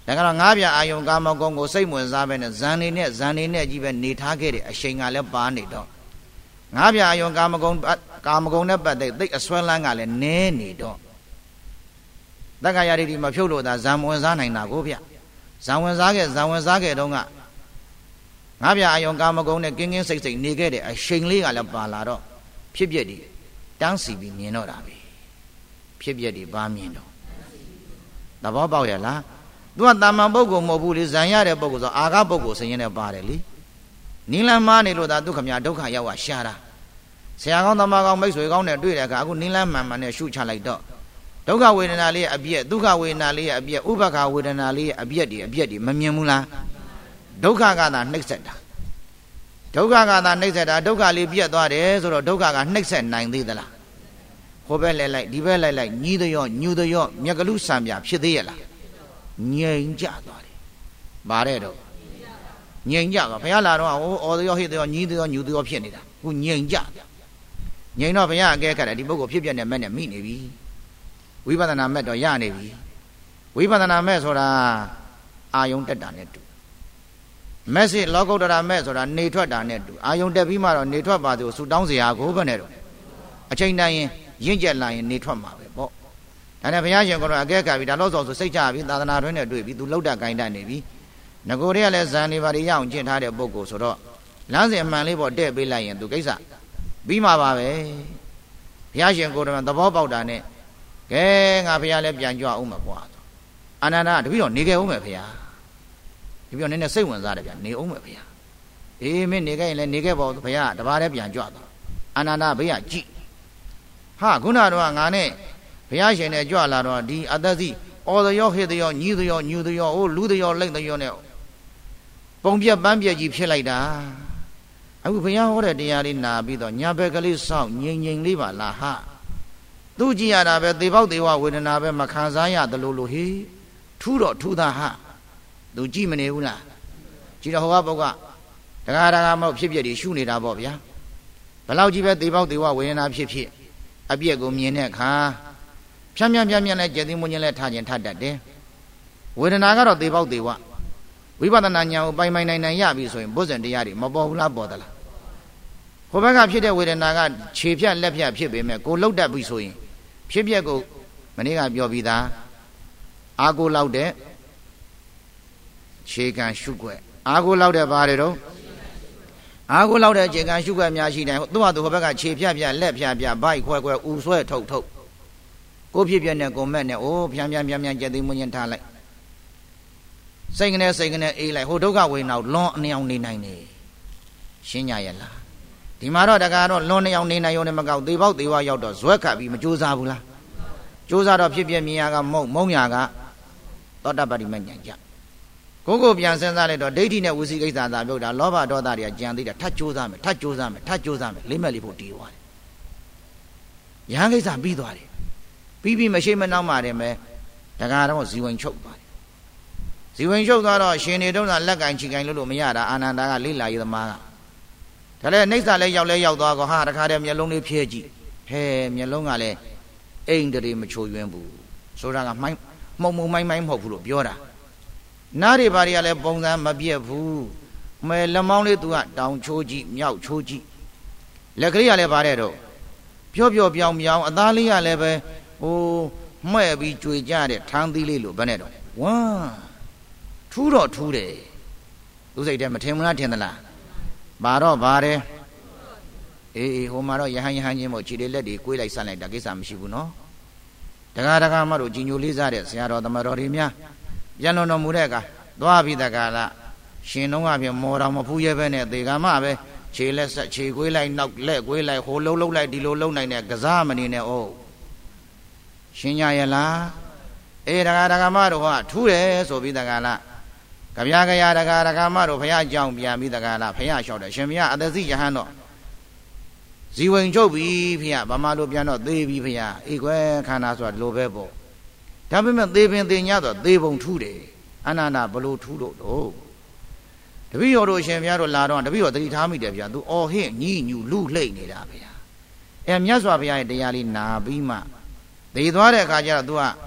ဒါကတော့ငါးပြအာယုံကာမဂုဏ်ကိုစိတ်ဝင်စားပဲနဲ့ဇန်နေနဲ့ဇန်နေနဲ့ကြီးပဲနေထားခဲ့တဲ့အချိန်ကလည်းပါနေတော့ငါးပြအာယုံကာမဂုဏ်ကာမဂုဏ်နဲ့ပတ်သက်သိအစွဲလန်းကလည်းနည်းနေတော့တက္ကရာတိမဖြုတ်လို့သာဇံဝင်စားနိုင်တာကိုဗျဇံဝင်စားခဲ့ဇံဝင်စားခဲ့တော့ကငါးပြအာယုံကာမဂုဏ်နဲ့ကင်းကင်းစိတ်စိတ်နေခဲ့တဲ့အချိန်လေးကလည်းပါလာတော့ဖြစ်ပြက်ဒီတန်းစီပြီးမြင်တော့တာပဲဖြစ်ပြက်ဒီပါမြင်တော့သဘောပေါက်ရလားသူကတာမန်ပုဂ္ဂိုလ်မဟုတ်ဘူးလေဇံရတဲ့ပုဂ္ဂိုလ်ဆိုအာဃပုဂ္ဂိုလ်စရင်နဲ့ပါတယ်လေနိလန်းမားနေလို့သာဒုက္ခမြဒုက္ခရောက်ဝရှာတာဆရာကောင်းသမားကောင်းမိတ်ဆွေကောင်းနဲ့တွေ့တဲ့အခါအခုနိလန်းမှန်မှန်နဲ့ရှုချလိုက်တော့ဒုက္ခဝေဒနာလေးရဲ့အပြည့်ဒုက္ခဝေဒနာလေးရဲ့အပြည့်ဥပက္ခဝေဒနာလေးရဲ့အပြည့်ဒီအပြည့်ဒီမမြင်ဘူးလားဒုက္ခကသာနှိမ့်ဆက်တာဒုက္ခကသာနှိမ့်ဆက်တာဒုက္ခလေးပြတ်သွားတယ်ဆိုတော့ဒုက္ခကနှိမ့်ဆက်နိုင်သေးသလားဟိုဘက်လဲလိုက်ဒီဘက်လိုက်လိုက်ညီးရောညူရောမြက်ကလူစံပြဖြစ်သေးရလားငြိမ်ကြသွားတယ်။ဘာတဲ့တော့ငြိမ်ကြသွားဘုရားလာတော့ဟိုအော်ရောဟိရောညီးရောညူရောဖြစ်နေတာခုငြိမ်ကြငြိမ်တော့ဘုရားအကဲခတ်တယ်ဒီပုဂ္ဂိုလ်ဖြစ်ပြတဲ့မဲ့နဲ့မိနေပြီဝိပဿနာမဲ့တော့ရနေပြီဝိပဿနာမဲ့ဆိုတာအာယုံတက်တာနဲ့တူမက်စစ်လောကုတ္တရာမဲ့ဆိုတာနေထွက်တာနဲ့တူအာယုံတက်ပြီးမှတော့နေထွက်ပါသူဆူတောင်းစရာကိုပဲနဲ့တော့အချိန်တိုင်းရင်ရင့်ကျက်လာရင်နေထွက်မှာပဲပေါ့ဒါနဲ့ဘုရားရှင်ကတော့အကဲခတ်ပြီဒါလို့ဆိုဆိုစိတ်ချပြီသာသနာတွင်နဲ့တွေ့ပြီသူလောက်တာဂိုင်းတတ်နေပြီငကိုတွေကလည်းဇန်နေပါရရအောင်ကျင့်ထားတဲ့ပုဂ္ဂိုလ်ဆိုတော့လမ်းစဉ်အမှန်လေးပေါ့တဲ့ပေးလိုက်ရင်သူကိစ္စပြီးမှာပါပဲဘုရားရှင်ကိုယ်တော်သဘောပေါက်တာနဲ့ကဲငါဘုရားလည်းပြန်ကြွအောင်မှာကွာအာနန္ဒာတပည့်တော်နေခဲ့အောင်မယ်ဘုရားတပည့်တော်နည်းနည်းစိတ်ဝင်စားတယ်ဗျနေအောင်မယ်ဘုရားအေးမင်းနေခဲ့ရင်လည်းနေခဲ့ပါဦးဘုရားတပါးလည်းပြန်ကြွသွားအာနန္ဒာဘေးကကြည့်ဟာခုနတော့ငါနဲ့ဘုရားရှင်နဲ့ကြွလာတော့ဒီအတ္တစီအော်သရောဟေသရောညီးသရောညူသရောဟိုလူသရောလိမ့်သရောနဲ့ပုံပြက်ပန်းပြက်ကြီးဖြစ်လိုက်တာအခုဘုရားဟောတဲ့တရားလေးနာပြီးတော့ညာဘက်ကလေးစောင့်ငြိမ်ငြိမ်လေးပါလားဟာသူကြည့်ရတာပဲသေပေါက်သေဝဝေဒနာပဲမခံစားရတယ်လို့လို့ဟေးထူးတော့ထူးတာဟာသူကြည့်မနေဘူးလားကြည့်တော့ဟောကပုဂ္ဂတကားတကားမဟုတ်ဖြစ်ပြက်တွေရှုနေတာပေါ့ဗျာဘလောက်ကြီးပဲသေပေါက်သေဝဝေဒနာဖြစ်ဖြစ်အပြက်ကိုမြင်တဲ့အခါဖြန်းဖြန်းဖြန်းဖြန်းနဲ့ကြည်သိမွန်းခြင်းနဲ့ထားခြင်းထတတ်တယ်ဝေဒနာကတော့သေပေါက်သေဝဝိပဿနာဉာဏ်ကိုပိုင်ပိုင်နိုင်နိုင်ရပြီဆိုရင်ဘုဇဉ်တရားတွေမပေါ်ဘူးလားပေါ်သလားဟိုဘက်ကဖြစ်တဲ့ဝေဒနာကခြေဖြတ်လက်ဖြတ်ဖြစ်ပေမဲ့ကိုလှုပ်တတ်ပြီဆိုရင်ဖြစ်ပျက်ကိုမနေ့ကပြောပြီးသားအာကိုလောက်တဲ့ခြေကံရှုွက်အာကိုလောက်တဲ့ဘာတွေတော့အာကိုလောက်တဲ့ခြေကံရှုွက်များရှိတယ်သူ့ဟာသူဟိုဘက်ကခြေဖြတ်ဖြတ်လက်ဖြတ်ဖြတ်ဘိုက်ခွဲခွဲဥဆွဲထုတ်ထုတ်ကိုဖြစ်ပြနဲ့ကိုမက်နဲ့အိုးဖြန်းဖြန်းဖြန်းဖြန်းကြက်သိမွန်းချင်းထားလိုက်စိတ်ကနေစိတ်ကနေအေးလိုက်ဟိုဒုက္ခဝေနောက်လွန်အနှောင်နေနိုင်နေရှင်းကြရဲ့လားဒီမှာတော့တကားတော့လွန်နေအောင်နေနိုင်ရုံနဲ့မကောက်သေပေါက်သေဝရောက်တော့ဇွဲခတ်ပြီးမကြိုးစားဘူးလားကြိုးစားတော့ဖြစ်ပြမြင်ရကမုံမုံညာကသောတပတ္တိမဉ္ဇဉ်ကြကိုကိုပြန်စဉ်းစားလိုက်တော့ဒိဋ္ဌိနဲ့ဝိသိကိစ္စသာပြုတ်တာလောဘဒေါသတွေကကြံသေးတာထပ်ကြိုးစားမယ်ထပ်ကြိုးစားမယ်ထပ်ကြိုးစားမယ်လေးမဲ့လေးဖို့တီးသွားတယ်ယဟန်ကိစ္စပြီးသွားတယ်ပြီးပြီးမရှိမနှောင်းပါတယ်မဲ့တကားတော့ဇီဝင်ချုပ်သွားတယ်ဇီဝင်ချုပ်သွားတော့ရှင်နေတုံးကလက်ကင်ချီကင်လို့လို့မရတာအာနန္ဒာကလိလာယသမားကဒါလည်းနှိမ့်စာလဲရောက်လဲရောက်သွားကောဟာတခါတည်းမျက်လုံးလေးဖြဲကြည့်ဟဲမျက်လုံးကလည်းအိမ်တရေမချိုယွင်းဘူးဆိုတာကမိုင်းမှုံမှုံမိုင်းမိုင်းမဟုတ်ဘူးလို့ပြောတာနားတွေဘာတွေကလည်းပုံစံမပြည့်ဘူးမဲလက်မောင်းလေးသူကတောင်ချိုးကြည့်မြောက်ချိုးကြည့်လက်ကလေးကလည်းဗါတဲ့တော့ပြောပြောပြောင်ပြောင်အသားလေးကလည်းပဲဟိုမှဲ့ပြီးကြွေကြတဲ့ထန်းသီးလေးလို့ဘယ်နဲ့တော့ဝမ်းထူးတော့ထူးတယ်သူစိတ်ထဲမထင်မလားထင်သလားဘာတော့ပါတယ်အေးအေးဟိုမှာတော့ယဟန်ယဟန်ချင်းမို့ခြေလေးလက်တွေကိုွေးလိုက်ဆန့်လိုက်တာကိစ္စမရှိဘူးနော်တကားတကားမတို့ကြီးညိုလေးစားတဲ့ဆရာတော်သမတော်တွေများပြန်လွန်တော်မူတဲ့အခါသွားပြီးတကားလားရှင်တော့ကပြင်မော်တော်မဖူးရဲပဲနဲ့သေကမပဲခြေလက်ဆက်ခြေကွေးလိုက်နောက်လက်ကွေးလိုက်ဟိုလုံးလုံးလိုက်ဒီလိုလုံးနိုင်တဲ့ကစားမနေနဲ့ဩရှင်ညာရလားအေးတကားတကားမတို့ကထူးတယ်ဆိုပြီးတကားလားကဗျာကရာတကားတကားမတို့ဖះကြောင်ပြန်ပြီးတကားလားဖះလျှောက်တယ်ရှင်ဖះအသက်စီယဟန်တော့ဇီဝင်ချုပ်ပြီဖះဗမာလိုပြန်တော့သေပြီဖះအေးကွယ်ခန္ဓာဆိုတာဒီလိုပဲပေါ့ဒါပေမဲ့သေပင်သေညဆိုသေပုံထူးတယ်အနန္တဘလို့ထူးလို့တော့တပည့်တော်တို့ရှင်ဖះတို့လာတော့တပည့်တော်သတိထားမိတယ်ဖះသူအော်ဟင့်ညီညူလူလှိမ့်နေတာဖះအဲမြတ်စွာဘုရားရဲ့တရားလေးနာပြီးမှသေသွားတဲ့အခါကျတော့ तू က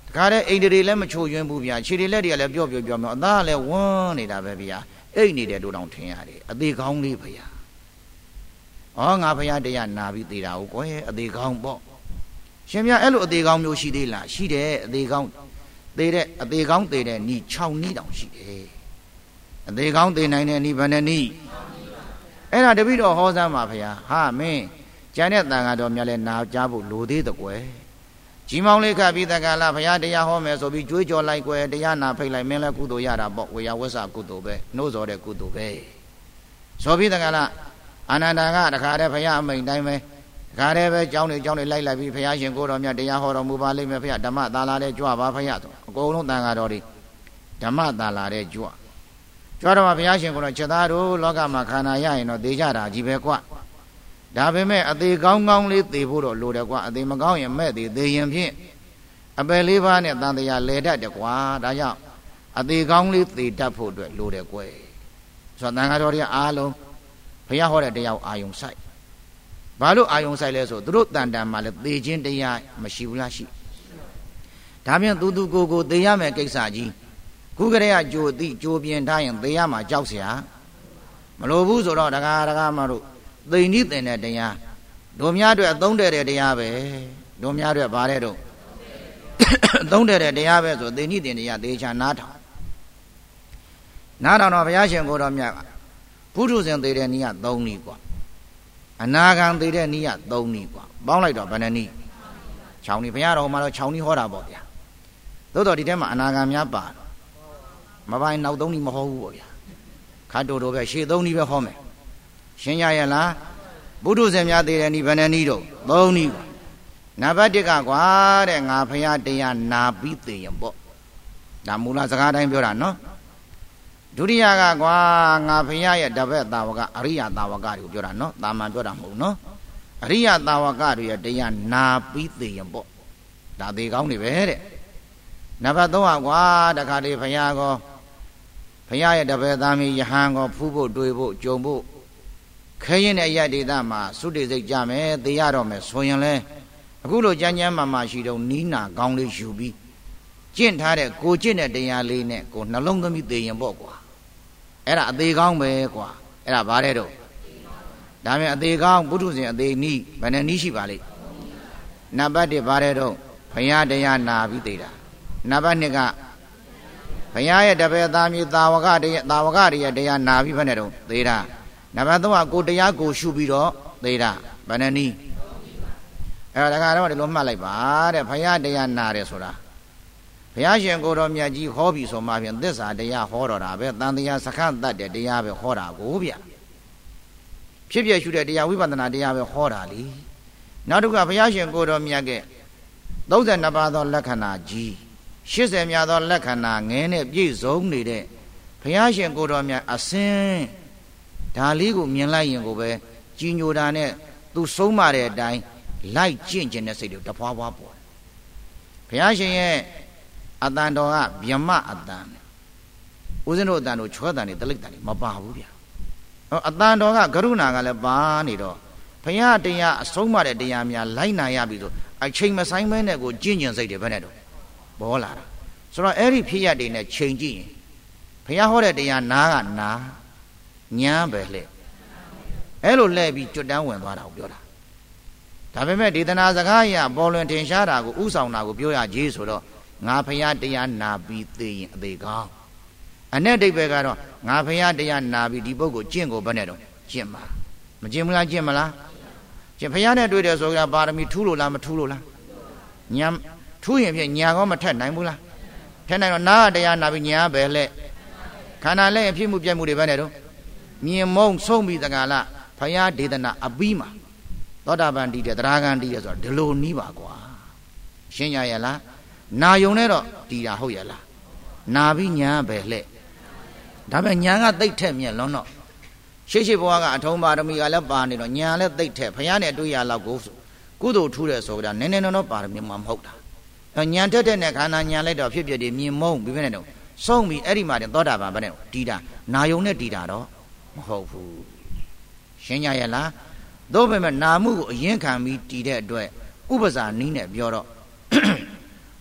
ကားတဲ့အိမ်တွေလည်းမချိုယွင်းဘူးဗျာခြေတွေလက်တွေကလည်းပြော့ပြော့ပြော့ပြော့အသားလည်းဝန်းနေတာပဲဗျာအိတ်နေတယ်တို့တောင်ထင်ရတယ်အသေးကောင်းလေးဗျာဩငါဖရာတရားနာပြီးသေးတာဟုတ်ကွယ်အသေးကောင်းပေါ့ရှင်ဗျာအဲ့လိုအသေးကောင်းမျိုးရှိသေးလားရှိတယ်အသေးကောင်းသေးတဲ့အသေးကောင်းသေးတဲ့နီ၆နီးတောင်ရှိတယ်အသေးကောင်းသေးနိုင်တဲ့နီဘယ်နှနီးအဲ့ဒါတပိတော့ဟောစမ်းပါဖရာဟာမင်းကျန်တဲ့တန်ဃာတော်များလဲနာကြဖို့လိုသေးတကွယ်ကြီးမောင်လေးခတ်ပြီးတက္ကလာဘုရားတရားဟောမယ်ဆိုပြီးကြွေးကြော်လိုက်ကွယ်တရားနာဖိတ်လိုက်မင်းလည်းကုသိုလ်ရတာပေါ့ဝေယဝဆကုသိုလ်ပဲနှိုးစော်တဲ့ကုသိုလ်ပဲဆိုပြီးတက္ကလာအာနန္ဒာကတခါတည်းဘုရားအမိန့်တိုင်းပဲတခါတည်းပဲကြောင်းနေကြောင်းနေလိုက်လိုက်ပြီးဘုရားရှင်ကိုတော်မြတ်တရားဟောတော်မူပါလိမ့်မယ်ဘုရားဓမ္မသာလာတဲ့ကြွပါဘုရားဆိုအကုန်လုံးတန်ဃာတော်တွေဓမ္မသာလာတဲ့ကြွကြွတော့ဘုရားရှင်ကိုတော်ချက်သားတို့လောကမှာခန္ဓာရရင်တော့သေကြတာကြီးပဲကွဒါပေမဲ့အသေးကောင်းကောင်းလေးသေဖို့တော့လိုတယ်ကွာအသေးမကောင်းရင်မဲ့သေးသေရင်ဖြင့်အပယ်လေးပါးနဲ့တန်တရားလဲတတ်တယ်ကွာဒါကြောင့်အသေးကောင်းလေးသေတတ်ဖို့အတွက်လိုတယ်ကွယ်ဆိုတော့တန်ခါတော်တွေကအားလုံးဘုရားဟောတဲ့တရားကိုအာယုံဆိုင်ဘာလို့အာယုံဆိုင်လဲဆိုသူတို့တန်တန်မှာလဲသေခြင်းတရားမရှိဘူးလားရှိဒါဖြင့်သူသူကိုကိုသေရမယ်ကိစ္စကြီးခုကလေးကကြိုသိကြိုပြင်ထားရင်သေရမှာကြောက်เสียမလိုဘူးဆိုတော့ဒကာဒကာမတို့သိဏိသင်တဲ့တရားတို့များအတွက်အသုံးတဲ့တဲ့တရားပဲတို့များအတွက်ဗါတဲ့တို့အသုံးတဲ့တဲ့တရားပဲဆိုသိဏိသင်တရားသေချာနားထောင်နားထောင်တော့ဘုရားရှင်ကိုတော်မြတ်ပုထုဇဉ်သေတဲ့နည်းက၃နည်းกว่าအနာဂံသေတဲ့နည်းက၃နည်းกว่าပေါင်းလိုက်တော့ဘယ်နှနည်း၆နည်းဘုရားတော်မှာတော့၆နည်းဟောတာပေါ့ဗျာသို့တော်ဒီထဲမှာအနာဂံများပါမပိုင်းနောက်၃နည်းမဟောဘူးပေါ့ဗျာခါတိုးတိုးပဲရှေ့၃နည်းပဲဟောမယ်ရှင်းရရလားပုထုဇဉ်များသေးတဲ့ဤဘယ်နှနည်းတော့သုံးနည်းနံပါတ်၁ကကွာတဲ့ငါဖရာတရားနာပြီးသိရင်ပေါ့ဒါမူလစကားတိုင်းပြောတာနော်ဒုတိယကကွာငါဖရာရဲ့တပည့်တာဝကအရိယတာဝကတွေကိုပြောတာနော်တာမန်ပြောတာမဟုတ်နော်အရိယတာဝကတွေရဲ့တရားနာပြီးသိရင်ပေါ့ဒါသေးကောင်းနေပဲတဲ့နံပါတ်၃ကကွာတခါလေဖရာကောဖရာရဲ့တပည့်သားမီးယဟန်ကောဖူးဖို့တွေးဖို့ကြုံဖို့ခဲရင်တဲ့ရဒေသမှာသုတေစိတ်ကြမယ်သေရတော့မယ်ဆိုရင်လဲအခုလိုကြမ်းကြမ်းမာမာရှိတော့နီးနာကောင်းလေးယူပြီးကျင့်ထားတဲ့ကိုကျင့်တဲ့တရားလေးနဲ့ကိုနှလုံးသွင်းပြီးသေရင်ပေါ့ကွာအဲ့ဒါအသေးကောင်းပဲကွာအဲ့ဒါဘာတဲ့တော့ဒါမြန်အသေးကောင်းပုထုဇဉ်အသေးနီးဘယ်နဲ့နီးရှိပါလိမ့်နံပါတ်၁ဘာတဲ့တော့ဘုရားတရားနာပြီးသေတာနံပါတ်၂ကဘုရားရဲ့တပည့်သားမြေတာဝကတရားတာဝကတွေရဲ့တရားနာပြီးဘယ်နဲ့တော့သေတာနံပါတ်၃ကကိုတရားကိုရှုပြီးတော့သေတာဘယ်နှနည်းအဲ့ဒါကတော့ဒီလိုမှတ်လိုက်ပါတဲ့ဘုရားတရားနာတယ်ဆိုတာဘုရားရှင်ကိုတော်မြတ်ကြီးဟောပြီဆိုမှဖြင့်သစ္စာတရားဟောတော်တာပဲတန်တရားစခတ်တတ်တဲ့တရားပဲဟောတာကိုဗျဖြစ်ပြရှုတဲ့တရားဝိပဿနာတရားပဲဟောတာလေနောက်တစ်ခါဘုရားရှင်ကိုတော်မြတ်က၃၂ပါးသောလက္ခဏာကြီး၈၀များသောလက္ခဏာငဲနဲ့ပြည့်စုံနေတဲ့ဘုရားရှင်ကိုတော်မြတ်အစင်းဒါလေးကိုမြင်လိုက်ရင်ကိုပဲကြီးညိုတာနဲ့သူဆုံးမတဲ့အတိုင်းလိုက်ကျင့်ခြင်းတဲ့စိတ်တွေတဖွာဖွာပေါ်ဘုရားရှင်ရဲ့အတန်တော်ကဗျမအတန်ဦးဇင်းတို့အတန်တို့ချွဲတန်တွေတလိပ်တန်တွေမပါဘူးဗျအတန်တော်ကကရုဏာကလည်းပါနေတော့ဘုရားတရားအဆုံးမတဲ့တရားများလိုက်နာရပြီဆိုအချိန်မဆိုင်မဲနဲ့ကိုကျင့်ကျင်စိတ်တွေဘယ်နဲ့တော့ပေါ်လာတာဆိုတော့အဲ့ဒီဖြစ်ရတွေနဲ့ချိန်ကြည့်ရင်ဘုရားဟောတဲ့တရားနာကနာညာပဲလှဲ့အဲ့လိုလှဲ့ပြီးကျွတ်တန်းဝင်သွားတာကိုပြောတာဒါပေမဲ့ဒေသနာစကားအရပေါ်လွင်ထင်ရှားတာကိုဥဆောင်တာကိုပြောရကြီးဆိုတော့ငါဖရာတရားနာပြီးသိရင်အသေးကောင်းအ내ဒိဗ္ဗေကတော့ငါဖရာတရားနာပြီးဒီပုဂ္ဂိုလ်ကျင့်ကိုဘယ်နဲ့တော့ကျင့်မှာမကျင့်ဘူးလားကျင့်မလားကျင့်ဖရာနဲ့တွေ့တယ်ဆိုကြပါရမီထူးလို့လားမထူးလို့လားညာထူးရင်ဖြင့်ညာကောမထက်နိုင်ဘူးလားထက်နိုင်တော့နာတရားနာပြီးညာပဲလှဲ့ခန္ဓာလည်းအဖြစ်မှုပြတ်မှုတွေပဲနဲ့တော့မြင်မုံဆုံးပြီးတကလားဖရာဒေသနာအပြီးမှာသောတာပန်တည်တယ်သရဂံတည်တယ်ဆိုတော့ဒီလိုနီးပါကွာရှင်းရရဲ့လားနာယုံနဲ့တော့တည်တာဟုတ်ရဲ့လားနာပြီးညာပဲလှဲ့ဒါပေမဲ့ညာကသိပ်ထက်မြက်လွန်းတော့ရှေ့ရှေ့ဘဝကအထုံးပါရမီကလည်းပါနေတော့ညာလည်းသိပ်ထက်ဖရာနဲ့တွေ့ရလောက်ကိုကုသိုလ်ထူးတယ်ဆိုတာနည်းနည်းတော့ပါရမီမှမဟုတ်တာညာတက်တဲ့နဲ့ခန္ဓာညာလိုက်တော့ဖြစ်ဖြစ်ဒီမြင်မုံပြီးပဲနဲ့တော့ဆုံးပြီးအဲ့ဒီမှာသောတာပန်ပဲနဲ့တည်တာနာယုံနဲ့တည်တာတော့မဟုတ်ဘူးရှင်းကြရဲ့လားသို့ပေမဲ့နာမှုကိုအရင်ခံပြီးတည်တဲ့အတွက်ဥပဇာနီးနဲ့ပြောတော့ဥ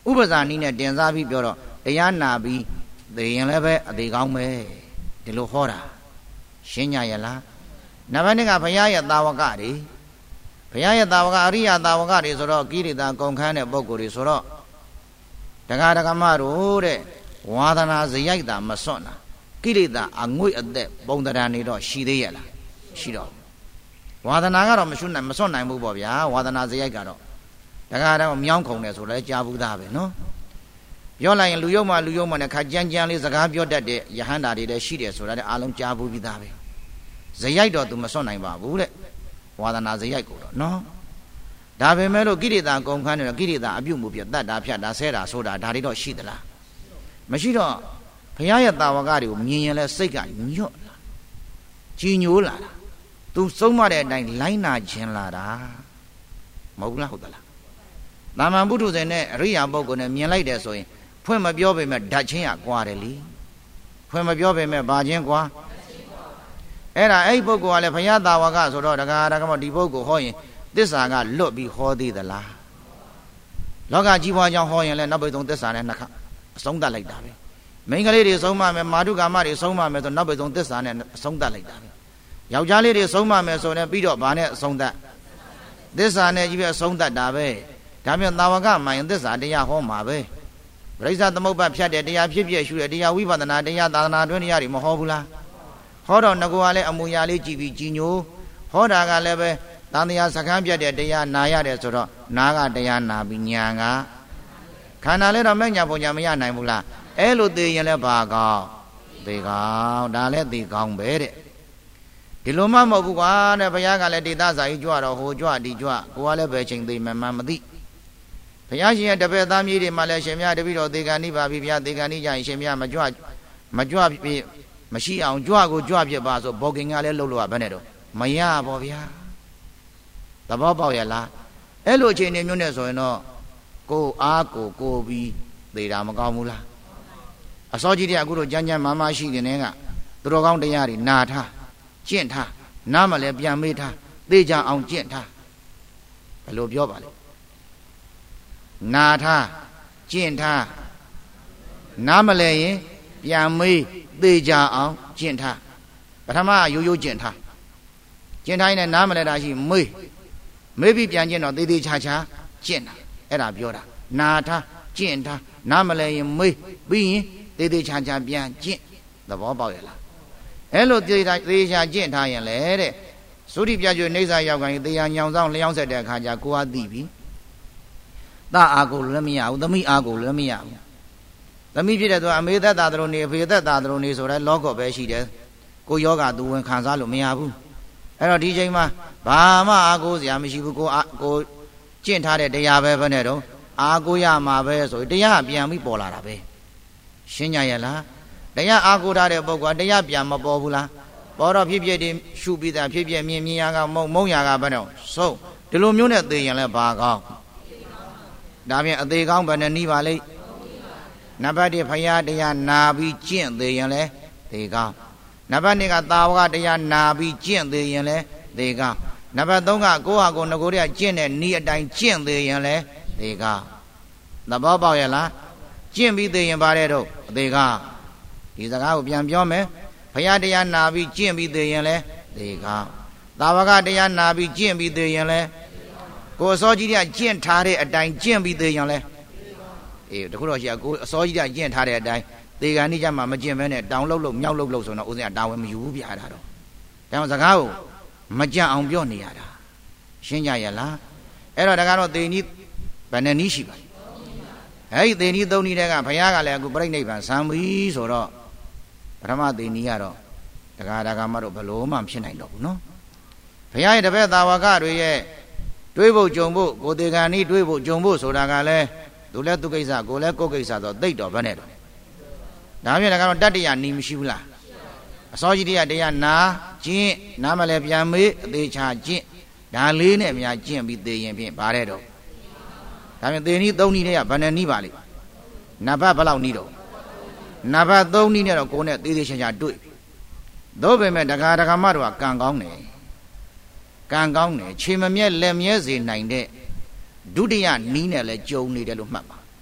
ဥပဇာနီးနဲ့တင်စားပြီးပြောတော့တရားနာပြီးသေရင်လည်းပဲအသေးကောင်းပဲဒီလိုဟောတာရှင်းကြရဲ့လားနံပါတ်နှစ်ကဘုရားရဲ့တာဝကတွေဘုရားရဲ့တာဝကအရိယတာဝကတွေဆိုတော့ကိရိတာကုန်ခန်းတဲ့ပုဂ္ဂိုလ်တွေဆိုတော့တက္ကဒကမတို့တဲ့ဝါဒနာဇယိုက်တာမစွန့်တာကိရိတာအငွေ့အသက်ပုံတရံနေတော့ရှိသေးရဲ့လားရှိတော့ဝါဒနာကတော့မစွန့်နိုင်မစွန့်နိုင်ဘူးပေါ့ဗျာဝါဒနာဇယိုက်ကတော့တက္ကဒကမြောင်းခုံတယ်ဆိုလဲကြားဘူးသားပဲနော်ပြောလိုက်ရင်လူယုံမှလူယုံမှနဲ့ခါကြမ်းကြမ်းလေးစကားပြောတတ်တဲ့ယဟန္တာတွေလည်းရှိတယ်ဆိုတာလည်းအားလုံးကြားဘူးပြီးသားပဲဇယိုက်တော့သူမစွန့်နိုင်ပါဘူးတဲ့ဝါဒနာဇယိုက်ကိုတော့နော်ဒါပေမဲ့လို့ကိရိတာကုန်ခန်းတယ်ကိရိတာအပြုတ်မှုပြတတ်တာဖြတ်တာဆဲတာဆိုတာဒါတွေတော့ရှိသလားမရှိတော့ဘုရားရဲ့တာဝကတွေကိုမြင်ရင်လဲစိတ်ကညွတ်လာကြီးညိုလာတာသူဆုံးမတဲ့အတိုင်းလိုင်းနာခြင်းလာတာမဟုတ်လားဟုတ်သလားတာမန်ပုထုဇဉ်နဲ့အရိယာပုဂ္ဂိုလ်နဲ့မြင်လိုက်တယ်ဆိုရင်ဖွင့်မပြောပေမဲ့ဓာတ်ချင်းရကွာတယ်လीဖွင့်မပြောပေမဲ့ဘာချင်းကွာအဲ့ဒါအဲ့ဒီပုဂ္ဂိုလ်ကလည်းဘုရားတာဝကဆိုတော့တက္ကရာကမဒီပုဂ္ဂိုလ်ဟောရင်သစ္စာကလွတ်ပြီးဟောသေးသလားလောကကြီးပွားကြောင်းဟောရင်လည်းနောက်ပိတ်ဆုံးသစ္စာနဲ့နှစ်ခါအဆုံးသတ်လိုက်တာပဲမိန်းကလေးတွေဆုံးမမယ်မာတုကာမတွေဆုံးမမယ်ဆိုနောက်ပိတ်ဆုံးသစ္စာနဲ့အဆုံးသတ်လိုက်တာပဲယောက်ျားလေးတွေဆုံးမမယ်ဆိုရင်ပြီးတော့ဘာနဲ့အဆုံးသတ်သစ္စာနဲ့ကြီးပဲအဆုံးသတ်တာပဲဒါပြန်တာဝကမှရင်သစ္စာတရားဟောမှာပဲပရိစ္ဆသမုပ္ပါဖြတ်တဲ့တရားဖြစ်ဖြစ်ရှုတဲ့တရားဝိပဿနာတရားသာသနာတွင်တရားတွေမဟောဘူးလားဟောတော့ငကောကလည်းအမူအရာလေးကြည့်ပြီးကြည်ညိုဟောတာကလည်းပဲတန်တရားစကားပြတ်တဲ့တရားနာရတယ်ဆိုတော့နာကတရားနာပြီးညာကခန္ဓာလည်းတော့မဲ့ညာပုံညာမရနိုင်ဘူးလားအဲ့လိုသိရင်လည်းဘာကောင်းသိကောင်းဒါလည်းသိကောင်းပဲတဲ့ဒီလိုမှမဟုတ်ဘူးကွာတဲ့ဘုရားကလည်းဒေသစာကြီးကြွတော့ဟိုကြွဒီကြွကိုကလည်းပဲချိန်သိမှမှမသိဘုရားရှင်ရဲ့တပည့်သားမြေးတွေမှလည်းရှင်မြတ်တပည့်တော်သေကံနိဗ္ဗာန်ပြီဗျာသေကံနိကြရင်ရှင်မြတ်မကြွမကြွဖြစ်မရှိအောင်ကြွကိုကြွဖြစ်ပါဆိုဘောကင်ကလည်းလှုပ်လို့ဘယ်နဲ့တော့မရပါဗျာသဘောပေါက်ရလားအဲ့လိုအခြေအနေမျိုးနဲ့ဆိုရင်တော့ကိုအားကိုကိုပြီးသေတာမကောင်းဘူးလားအစောကြီးတည်းအခုတို့ကြမ်းကြမ်းမာမာရှိနေတဲ့ကသူတော်ကောင်းတရားတွေနာထားကျင့်ထားနားမလဲပြန်မေးထားသေချာအောင်ကျင့်ထားဘယ်လိုပြောပါလဲနာထားကျင့်ထားနားမလဲရင်ပြန်မေးသေချာအောင်ကျင့်ထားပထမရိုးရိုးကျင့်ထားကျင့်ထားရင်နားမလဲတာရှိမေးမေးပြီးပြန်ကျင့်တော့သေသေးချာချာကျင့်တာအဲ့ဒါပြောတာနာထားကျင့်ထားနားမလဲရင်မေးပြီးရင်သေသေးချာချာပြန်ကျင့်သဘောပေါက်ရလားအဲ့လိုသေသေးသေချာကျင့်ထားရင်လေတဲ့သုတိပြကျွေးနေစာရောက်ခိုင်းတရားညောင်ဆောင်လျောင်းဆက်တဲ့အခါကျကိုအားသိပြီသာအာကိုလည်းမရဘူးသမီးအာကိုလည်းမရဘူးသမီးဖြစ်တဲ့သူအမေသက်သာတို့နေအဖေသက်သာတို့နေဆိုတဲ့လောကပဲရှိတယ်ကိုယောဂသူဝင်ခံစားလို့မရဘူးအဲ့တော့ဒီချိန်မှာဘာမှအာကိုစရာမရှိဘူးကိုကိုကျင့်ထားတဲ့တရားပဲဘယ်နဲ့တော့အာကိုရမှာပဲဆိုတရားပြန်ပြီးပေါ်လာတာပဲရှင်းကြရဲ့လားတရားအာကိုထားတဲ့ပုဂ္ဂိုလ်တရားပြန်မပေါ်ဘူးလားပေါ်တော့ဖြစ်ဖြစ်ဒီရှုပြီးသားဖြစ်ဖြစ်မြင်မြင်ရကမုံမုံရကဘယ်တော့ဆုံးဒီလိုမျိုးနဲ့သိရင်လည်းဘာကောင်းဒါပြန်အသေးကောင်းဘယ်နဲ့နှီးပါလိမ့်နံပါတ်တစ်ဖရာတရားနာပြီးကျင့်သေးရင်လည်းသေကောင်းနံပါတ်နှစ်ကသာဝကတရားနာပြီးကျင့်သေးရင်လည်းသေကောင်းနံပါတ်သုံးကကိုယ့်ဟာကိုယ်ငကိုယ်တည်းကျင့်တဲ့ဤအတိုင်းကျင့်သေးရင်လည်းသေကောင်းသဘောပေါက်ရဲ့လားကျင့်ပြီးသေရင်ပါတဲ့တော့အသေးကောင်းဒီစကားကိုပြန်ပြောမယ်ဖရာတရားနာပြီးကျင့်ပြီးသေရင်လည်းသေကောင်းသာဝကတရားနာပြီးကျင့်ပြီးသေရင်လည်းကိုယ်အစောကြီးကကျင့်ထားတဲ့အတိုင်းကျင့်ပြီးသေရင်လည်းအေးတခုတော့ရှိရကိုယ်အစောကြီးကကျင့်ထားတဲ့အတိုင်းသေကံနိကြမှာမကျင့်မဲနဲ့တောင်လှုပ်လှုပ်မြောက်လှုပ်လှုပ်ဆိုတော့ဦးဇင်းကတာဝန်မယူဘူးပြတာတော့ဒါမှစကားကိုမကြံအောင်ပြောနေရတာရှင်းကြရလားအဲ့တော့ဒါကတော့သေနီးဘယ်နဲ့နီးရှိပါလဲအဲ့ဒီသေနီးသုံးနီးတဲ့ကဘုရားကလည်းအခုပြိဋိဘံဆံပြီဆိုတော့ပထမသေနီးကတော့တက္ကရာကမတို့ဘလို့မှဖြစ်နိုင်တော့ဘူးနော်ဘုရားရဲ့တပည့်သာဝကတွေရဲ့တွေးဖို့ကြုံဖို့ကိုသေကံနီးတွေးဖို့ကြုံဖို့ဆိုတာကလည်းသူလည်းသူကိစ္စကိုလည်းကိုကိစ္စဆိုသိတော့ဘယ်နဲ့တော့ဒါပြင်လည်းကတော့တတ္တရနီးမရှိဘူးလားအစောကြီးတရားတရားနာကျင့်နားမလဲပြန်မေးအသေးချာကျင့်ဒါလေးနဲ့များကျင့်ပြီးသေရင်ဖြင့်ဗါတဲ့တော့ဒါပြင်သေနီးသုံးနီးတဲ့ကဘယ်နဲ့နီးပါလိမ့်နဘတ်ဘယ်လောက်နီးတော့နဘတ်သုံးနီးနဲ့တော့ကိုယ်နဲ့သေးသေးချာချာတွေ့သို့ပေမဲ့တက္ကရာကမတို့ကကံကောင်းတယ်ကံကောင်းတယ်ခြေမမြဲလက်မြဲစေနိုင်တဲ့ဒုတိယနီးနဲ့လည်းကြုံနေတယ်လို့မှတ်ပါ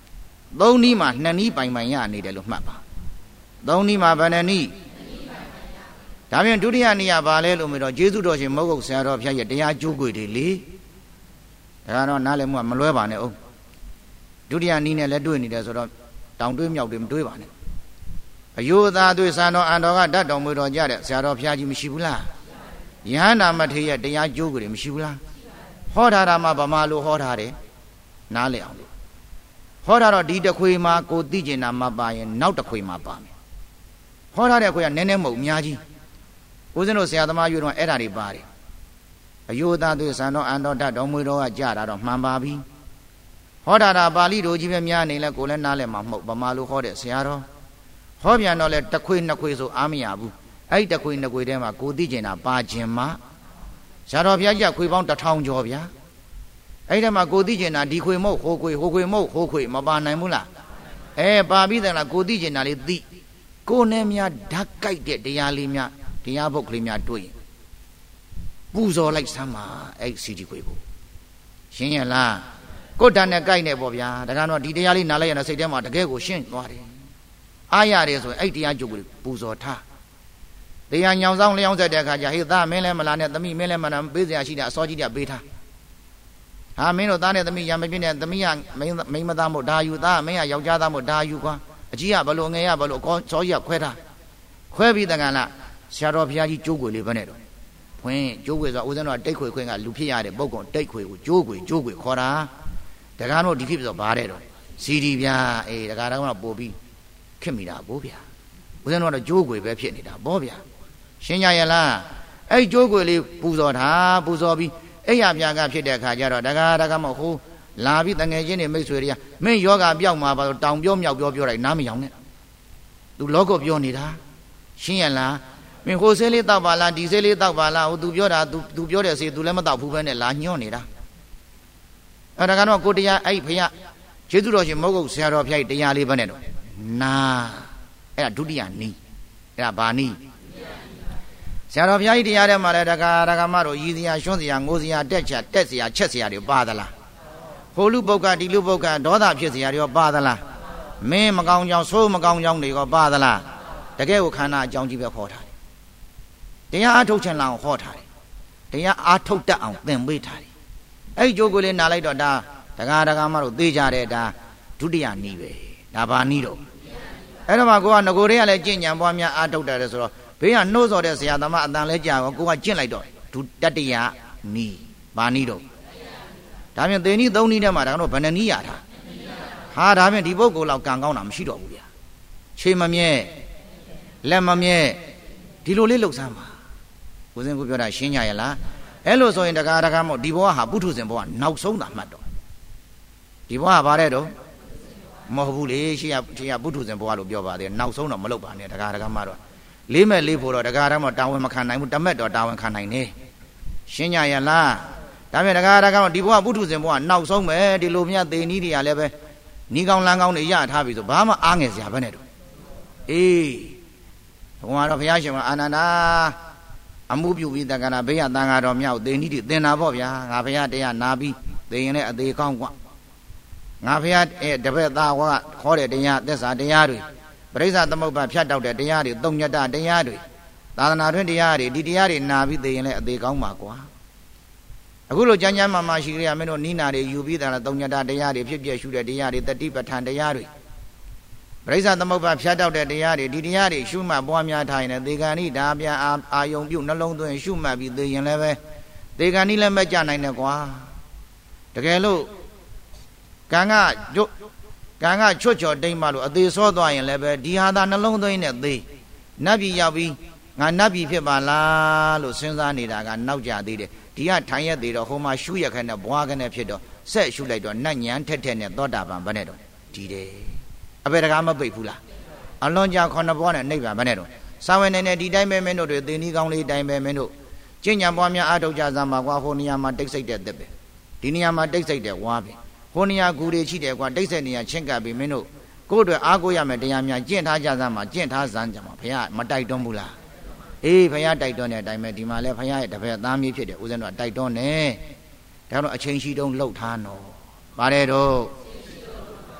သုံးနည်းမှာနှစ်နည်းပိုင်ပိုင်ရနေတယ်လို့မှတ်ပါသုံးနည်းမှာဘယ်နှနည်းဒါပြန်ဒုတိယနည်းကဘာလဲလို့မေးတော့ကျေးဇူးတော်ရှင်မဟုတ်ဆရာတော်ဘုရားရဲ့တရားကျိုးကွေတွေလေဒါကတော့နားလည်မှုကမလွဲပါနဲ့အောင်ဒုတိယနည်းနဲ့လည်းတွေ့နေတယ်ဆိုတော့တောင်တွေးမြောက်တွေမတွေးပါနဲ့အယုသာသွေစံတော်အန်တော်ကဓာတ်တော်မွေတော်ကြတဲ့ဆရာတော်ဘုရားကြီးမရှိဘူးလားယဟန္တာမထေရရဲ့တရားကျိုးကွေတွေမရှိဘူးလားဟောထားတာမှဗမာလိုဟောထားတယ်နားလည်အောင်လို့ဟောထားတော့ဒီတခွေမှာကိုသိကျင်တာမပါရင်နောက်တခွေမှာပါမယ်ဟောထားတဲ့ခွေကနည်းနည်းမဟုတ်အများကြီးဦးဇင်းတို့ဆရာသမားယူတော့အဲ့ဒါတွေပါတယ်အယုသာသွေစံတော်အန်တော်ဓာတ်တော်မွေတော်ကကြတာတော့မှန်ပါပြီဟောတာတာပါဠိတော်ကြီးပဲများနေလဲကိုလည်းနားလဲမှာမဟုတ်ဗမာလိုဟောတဲ့ဆရာတော်ဟောပြန်တော့လဲတခွေနှစ်ခွေဆိုအားမရဘူးအဲ့တခွေနှစ်ခွေထဲမှာကိုသိကျင်တာပါခြင်းမဆရာတော်ဘုရားကြီးခွေပေါင်းတစ်ထောင်ကျော်ဗျာအဲ့ဒီမှာကိုသိကျင်တာဒီခွေမဟုတ်ဟိုခွေဟိုခွေမဟုတ်ဟိုခွေမပါနိုင်ဘူးလားအဲပါပြီးတယ်လားကိုသိကျင်တာလေးသိကိုနဲ့များဓာတ်ကြိုက်တဲ့တရားလေးများတရားပုတ်ကလေးများတွေ့ရင်ပူဇော်လိုက်စမ်းပါအဲ့စီဒီခွေကိုရှင်းရလားကိုတန်နဲ့ကြိုက်နေပေါ့ဗျာဒါကတော့ဒီတရားလေးနားလိုက်ရတဲ့စိတ်ထဲမှာတကယ်ကိုရှင်းသွားတယ်အားရတယ်ဆိုရင်အဲ့တရားကျုပ်ကိုပူဇော်ထားတရားညောင်ဆောင်လျောင်းဆက်တဲ့အခါကျဟေးသားမင်းလည်းမလာနဲ့သမီးမင်းလည်းမလာပေးစရာရှိတယ်အစောကြီးတည်းပေးထားဟာမင်းတို့သားနဲ့သမီးရံမပြင်းနဲ့သမီးကမိန်းမသားမို့ဒါယူသားမင်းကယောက်ျားသားမို့ဒါယူကွာအကြီးကဘလို့ငယ်ရဘလို့ကောစောကြီးကခွဲထားခွဲပြီးတကန်လားဆရာတော်ဘုရားကြီးကျိုးကွေလေးပဲနဲ့တော့ဖွင့်ကျိုးကွေဆိုဦးဇင်းတော်တိတ်ခွေခွင်းကလူဖြစ်ရတဲ့ပုဂ္ဂိုလ်တိတ်ခွေကိုကျိုးကွေကျိုးကွေခေါ်တာတကားတို့ဒီဖြစ်ဆိုဘာတဲ့တော့စီဒီဗျာအေးတကားတော့ပို့ပြီးခက်မိတာဗောဗျာဦးဇင်းတော်တော့ကျိုးကွေပဲဖြစ်နေတာဗောဗျာရှင်းကြရလားအဲ့ကျိုးကွေလေးပူဇော်တာပူဇော်ပြီးအဲ့ရပြာကဖြစ်တဲ့အခါကျတော့တကားတကားမဟုတ်လာပြီးတငယ်ချင်းတွေမိတ်ဆွေတွေကမင်းယောဂပြောက်မှာပါတော့တောင်ပြောမြောက်ပြောပြောလိုက်နားမယောင်နဲ့သူလောကပြောနေတာရှင်းရလားမင်းဟိုဆေးလေးတောက်ပါလားဒီဆေးလေးတောက်ပါလားဟိုသူပြောတာသူသူပြောတဲ့ဆေးသူလည်းမတောက်ဘူးပဲနဲ့လာညှော့နေတာအဲ့ဒါကတော့ကိုတရားအဲ့ဖယားကျေးဇူးတော်ရှင်မဟုတ်ဘူးဆရာတော်ဖျားကြီးတရားလေးပဲနဲ့တော့နာအဲ့ဒါဒုတိယနီးအဲ့ဒါဘာနီးဆရာတော်ဘုရားကြီးတရားထဲမှာလည်းတက္ကရာကမတို့ရည်စရာရွှန်းစရာငိုစရာတက်ချတက်စရာချက်စရာတွေပါသလားဟိုလူပုဂ္ဂဒီလူပုဂ္ဂဒေါသဖြစ်စရာတွေပါသလားမင်းမကောင်းကြောင်ဆိုးမကောင်းကြောင်တွေကပါသလားတကယ်ကိုခန္ဓာအကြောင်းကြီးပဲခေါ်ထားတယ်တရားအားထုတ်ခြင်းလောင်ဟောထားတယ်တရားအားထုတ်တတ်အောင်သင်ပေးထားတယ်အဲ့ဒီကြိုးကိုလေးနားလိုက်တော့ဒါတက္ကရာကမတို့သိကြတဲ့ဒါဒုတိယနီးပဲဒါဘာနီးတော့အဲ့တော့မှကိုကငကိုတွေကလည်းကြင်ညာပွားများအားထုတ်တယ်ဆိုတော့ဘေးကနှိုးစော်တဲ့ဆရာသမားအတန်လဲကြာရောကိုကကျင့်လိုက်တော့ဒုတတိယနီးဘာနီးတော့ဒါပြန်သေနီးသုံးနီးထဲမှာဒါကတော့ဘယ်နှနီးရတာဟာဒါပြန်ဒီပုဂ္ဂိုလ်လောက်ကံကောင်းတာမရှိတော့ဘူးဗျာခြေမမြဲလက်မမြဲဒီလိုလေးလှုပ်ဆမ်းပါဦးဇင်းကိုပြောတာရှင်းကြရလားအဲ့လိုဆိုရင်တကားတကားမို့ဒီဘဝဟာပုထုဇဉ်ဘဝနောက်ဆုံးတာမှတ်တော့ဒီဘဝကဘာတဲ့တော့မဟုတ်ဘူးလေရှေ့ကရှေ့ကပုထုဇဉ်ဘဝလို့ပြောပါသေးတယ်နောက်ဆုံးတော့မလုပ်ပါနဲ့တကားတကားမှတော့လေးမဲ့လေးဖို့တော့တကားတကားမှတာဝန်မခံနိုင်ဘူးတမက်တော့တာဝန်ခံနိုင်နေရှင်းကြရလားဒါပြန်တကားတကားမှဒီဘဝပုထုဇဉ်ဘဝနောက်ဆုံးပဲဒီလိုမြတ်သေနီးတွေကလည်းပဲနီးကောင်းလန်းကောင်းတွေရထားပြီဆိုဘာမှအားငယ်စရာပဲနဲ့တော့အေးဘုရားတော်ဘုရားရှင်ကအာနန္ဒာအမှုပြုပြီးတက္ကရာဘေးရတန်ဃာတော်မြောက်သေနီးတွေသင်တာပေါ့ဗျာငါဘုရားတရားနာပြီးသေရင်လည်းအသေးကောင်းกว่าငါဘုရားတပည့်သားကခေါ်တဲ့တရားသစ္စာတရားတွေပရိစ္ဆသမုပ္ပါဖြတ်တောက်တဲ့တရားတွေသုံးညတတရားတွေသာသနာတွင်တရားတွေဒီတရားတွေနာပြီးသေရင်လည်းအသေးကောင်းပါကွာအခုလိုကြမ်းကြမ်းမာမာရှိကြရမင်းတို့နိနာတွေယူပြီးတာလားသုံးညတတရားတွေဖြစ်ပြရှုတဲ့တရားတွေတတိပဋ္ဌာန်တရားတွေပရိစ္ဆသမုပ္ပါဖြတ်တောက်တဲ့တရားတွေဒီတရားတွေရှုမှတ်ပွားများထားရင်လည်းသေကံဤဒါပြန်အာယုံပြုနှလုံးသွင်းရှုမှတ်ပြီးသေရင်လည်းပဲသေကံဤလည်းမကြနိုင်နဲ့ကွာတကယ်လို့ကံကကံကချွတ်ချော်တိမ်မှလို့အသေးစောသွားရင်လည်းပဲဒီဟာသာနှလုံးသွင်းနဲ့သေနတ်ပြည်ရောက်ပြီးငါနတ်ပြည်ဖြစ်ပါလားလို့စဉ်းစားနေတာကနောက်ကြသေးတယ်ဒီကထိုင်ရက်သေးတော့ဟိုမှာရှုရက်ခနဲ့ဘွားခနဲ့ဖြစ်တော့ဆက်ရှုလိုက်တော့နတ်ညံထက်ထက်နဲ့သောတာပန်ဘယ်နဲ့တော့ဒီတယ်အပေတကားမပိတ်ဘူးလားအလွန်ကြာခုနှစ်ဘွားနဲ့နိဗ္ဗာန်ဘယ်နဲ့တော့စာဝင်နေနေဒီတိုင်းပဲမင်းတို့တွေသေနီးကောင်းလေးတိုင်းပဲမင်းတို့ကျင့်ကြံပွားများအားထုတ်ကြစမ်းပါကွာဟိုနေရာမှာတိတ်ဆိတ်တဲ့သက်ပဲဒီနေရာမှာတိတ်ဆိတ်တဲ့ဝါပဲဟိုနေရာကူတွေရှိတယ်ကွာတိတ်ဆိတ်နေရာချင်းကပ်ပြီးမင်းတို့ကိုယ့်အတွက်အားကိုးရမယ်တရားများကျင့်ထားကြစမ်းပါကျင့်ထားစမ်းကြပါဘုရားမတိုက်တွန်းဘူးလားအေးဘုရားတိုက်တွန်းတဲ့အတိုင်းပဲဒီမှာလဲဘုရားရဲ့တပည့်သားမြေးဖြစ်တယ်ဦးဇင်းတို့တိုက်တွန်းနေဒါတော့အချိန်ရှိတုန်းလှုပ်ထားနော်ပါတယ်တော့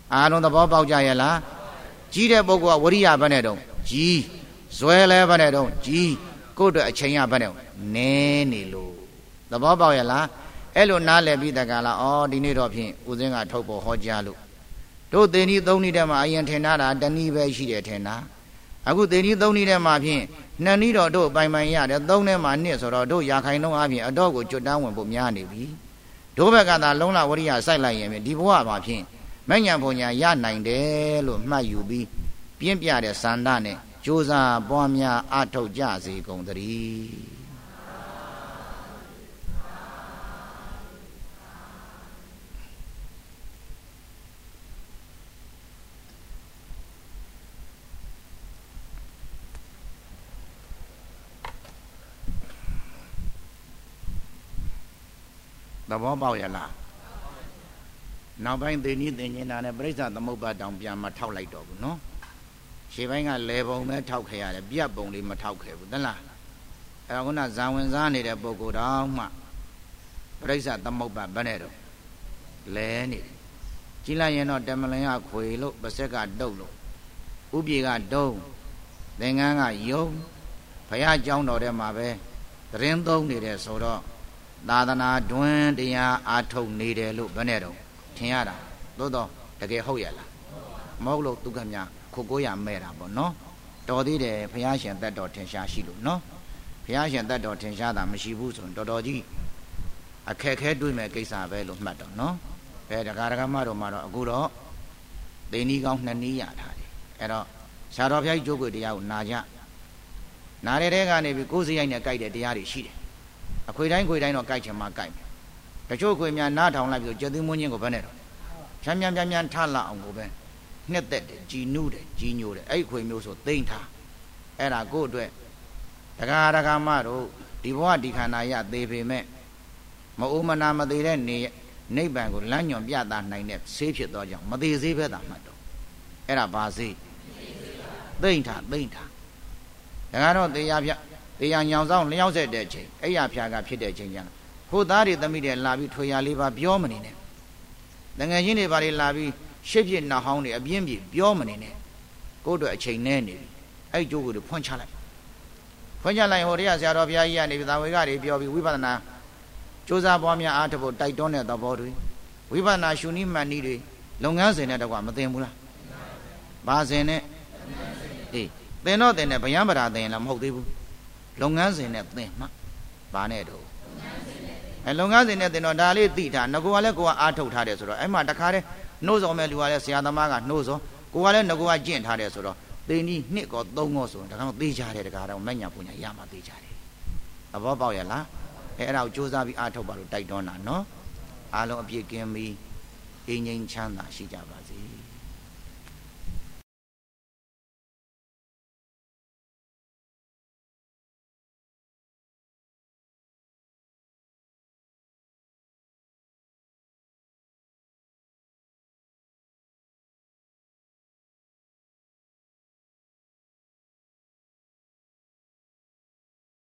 အားလုံးသဘောပေါက်ကြရဲ့လားကြီးတဲ့ပုဂ္ဂိုလ်ကဝရိယဘယ်နဲ့တုံးကြီးဇွဲလဲဘယ်နဲ့တုံးကြီးကိုယ့်အတွက်အချိန်ရဘယ်နဲ့နည်းနေလို့သဘောပေါက်ရဲ့လားအဲ့လိုနားလည်ပြီးတကလားဩဒီနေ့တော့ဖြင့်ဦးစင်းကထုတ်ဖို့ဟောကြားလို့တို့သေနီးသုံးနီးထဲမှာအရင်ထင်ထားတာတနည်းပဲရှိတယ်ထင်တာအခုသေနီးသုံးနီးထဲမှာဖြင့်နှစ်နီးတော့တို့ပိုင်ပိုင်ရတယ်သုံးထဲမှာနှစ်ဆိုတော့တို့ရာခိုင်နှုန်းအပြင်အတော့ကိုကျွတ်တန်းဝင်ဖို့များနေပြီတို့ဘက်ကသာလုံးလဝရိယစိုက်လိုက်ရင်ဒီဘဝမှာဖြင့်မဉ္ဇဉ်ဘုံညာရနိုင်တယ်လို့မှတ်ယူပြီးပြင်းပြတဲ့စန္ဒနဲ့ကြိုးစားပွားများအထောက်ကြစေကုန်သတည်းသဘောပေါက်ရလားနောက်ပိုင်းသေနည်းသင်္ကြန်တာနဲ့ပြိဿသမုပ္ပါတောင်ပြန်မထောက်လိုက်တော့ဘူးနော်ရှေ့ပိုင်းကလေပုံပဲထောက်ခဲ့ရတယ်ပြတ်ပုံလေးမထောက်ခဲ့ဘူးသလားအဲ့တော့ခုနဇာဝင်စားနေတဲ့ပုဂ္ဂိုလ်တောင်မှပြိဿသမုပ္ပါဘယ်နဲ့တော့လဲနေကြီးလိုက်ရင်တော့တမလင်ကခွေလို့ပါဆက်ကတုတ်လို့ဥပြေကတုံးသင်္ကန်းကယုံဘုရားကျောင်းတော်ထဲမှာပဲသတင်းသုံးနေတယ်ဆိုတော့သာသနာတွင်တရားအာထုတ်နေတယ်လို့ဘယ်နဲ့တော့ထင်ရတာသို့တော့တကယ်ဟုတ်ရလားမဟုတ်လို့သူကမြခုကိုရမဲ့တာပေါ့နော်တော်သေးတယ်ဘုရားရှင်သက်တော်ထင်ရှားရှိလို့နော်ဘုရားရှင်သက်တော်ထင်ရှားတာမရှိဘူးဆိုရင်တော်တော်ကြီးအခက်ခဲတွေ့မဲ့ကိစ္စပဲလို့မှတ်တော့နော်ဘယ်တကားတကားမှတော့မှတော့အခုတော့သေနီးကောင်းနှစ်နည်းရထားတယ်အဲ့တော့ဆရာတော်ဘုရားကြီးကျိုးကိုတရားကိုနာကြနားတဲ့တဲကနေပြီးကိုယ်စရိုက်နဲ့ကြိုက်တဲ့တရားတွေရှိတယ်အခွေတိုင်းခွေတိုင်းတော့ကြိုက်ချင်မှကြိုက်မယ်တချို့ခွေများနားထောင်လိုက်ပြီးကျက်သိမွန်းချင်းကိုဘယ်နဲ့တော့ဖြန်းဖြန်းဖြန်းဖြန်းထလာအောင်ကိုပဲနှစ်သက်တယ်ကြည်နူးတယ်ကြီးညိုတယ်အဲ့ခွေမျိုးဆိုသိမ့်ထားအဲ့ဒါကိုယ့်အတွက်တကားတကားမှတို့ဒီဘဝဒီခန္ဓာရသေးပေမဲ့မအိုမနာမသေးတဲ့နေနိဗ္ဗာန်ကိုလမ်းညွန်ပြသနိုင်တဲ့ဆေးဖြစ်သောကြောင့်မသေးသေးပဲသာမှတ်တော့အဲ့ဒါဘာဆေးသိမ့်ထားသိမ့်ထားဒါကတော့တရားပြတရားညောင်ဆောင်လျှောက်ဆက်တဲ့ချိန်အဲ့ရဖျားကဖြစ်တဲ့ချိန်ကျတော့ဖို့သားတွေသမီးတွေလာပြီးထွေရလေးပါပြောမနေနဲ့တငယ်ချင်းတွေပါလေလာပြီးရှစ်ဖြစ်နှောက်ဟောင်းတွေအပြင်းပြေပြောမနေနဲ့ကိုယ့်အတွက်အချိန်နဲ့နေပြီအဲ့ကျိုးကိုဖွင့်ချလိုက်ဖွင့်ချလိုက်ဟိုတရားဆရာတော်ဘုရားကြီးကနေသာဝေကတွေပြောပြီးဝိပဿနာစူးစမ်းပွားများအားထုတ်ဖို့တိုက်တွန်းတဲ့သဘောတွေဝိပဿနာရှုနည်းမှန်နည်းတွေလုပ်ငန်းစဉ်နဲ့တကွမသိဘူးလားဘာစဉ်နဲ့အေးသင်တော့သင်နဲ့ဗျံပရာသင်လည်းမဟုတ်သေးဘူးလုပ်ငန်းစဉ်နဲ့သင်မှဘာနဲ့တော့အဲလုပ်ငန်းစဉ်နဲ့သင်တော့ဒါလေးသိတာငကိုကလည်းကိုကအားထုတ်ထားတယ်ဆိုတော့အဲ့မှာတခါတည်းနှိုးစော်မဲ့လူကလည်းဆရာသမားကနှိုးစော်ကိုကလည်းငကိုကကျင့်ထားတယ်ဆိုတော့သင်ကြီးနှစ်ကောသုံးကောဆိုရင်တခါတော့သိကြတယ်တခါတော့မညာပူညာရမှသိကြတယ်သဘောပေါက်ရလားအဲအဲ့ဒါကိုစူးစမ်းပြီးအားထုတ်ပါလို့တိုက်တွန်းတာနော်အားလုံးအပြည့်ကင်းပြီးအင်းငိမ့်ချမ်းသာရှိကြပါစေ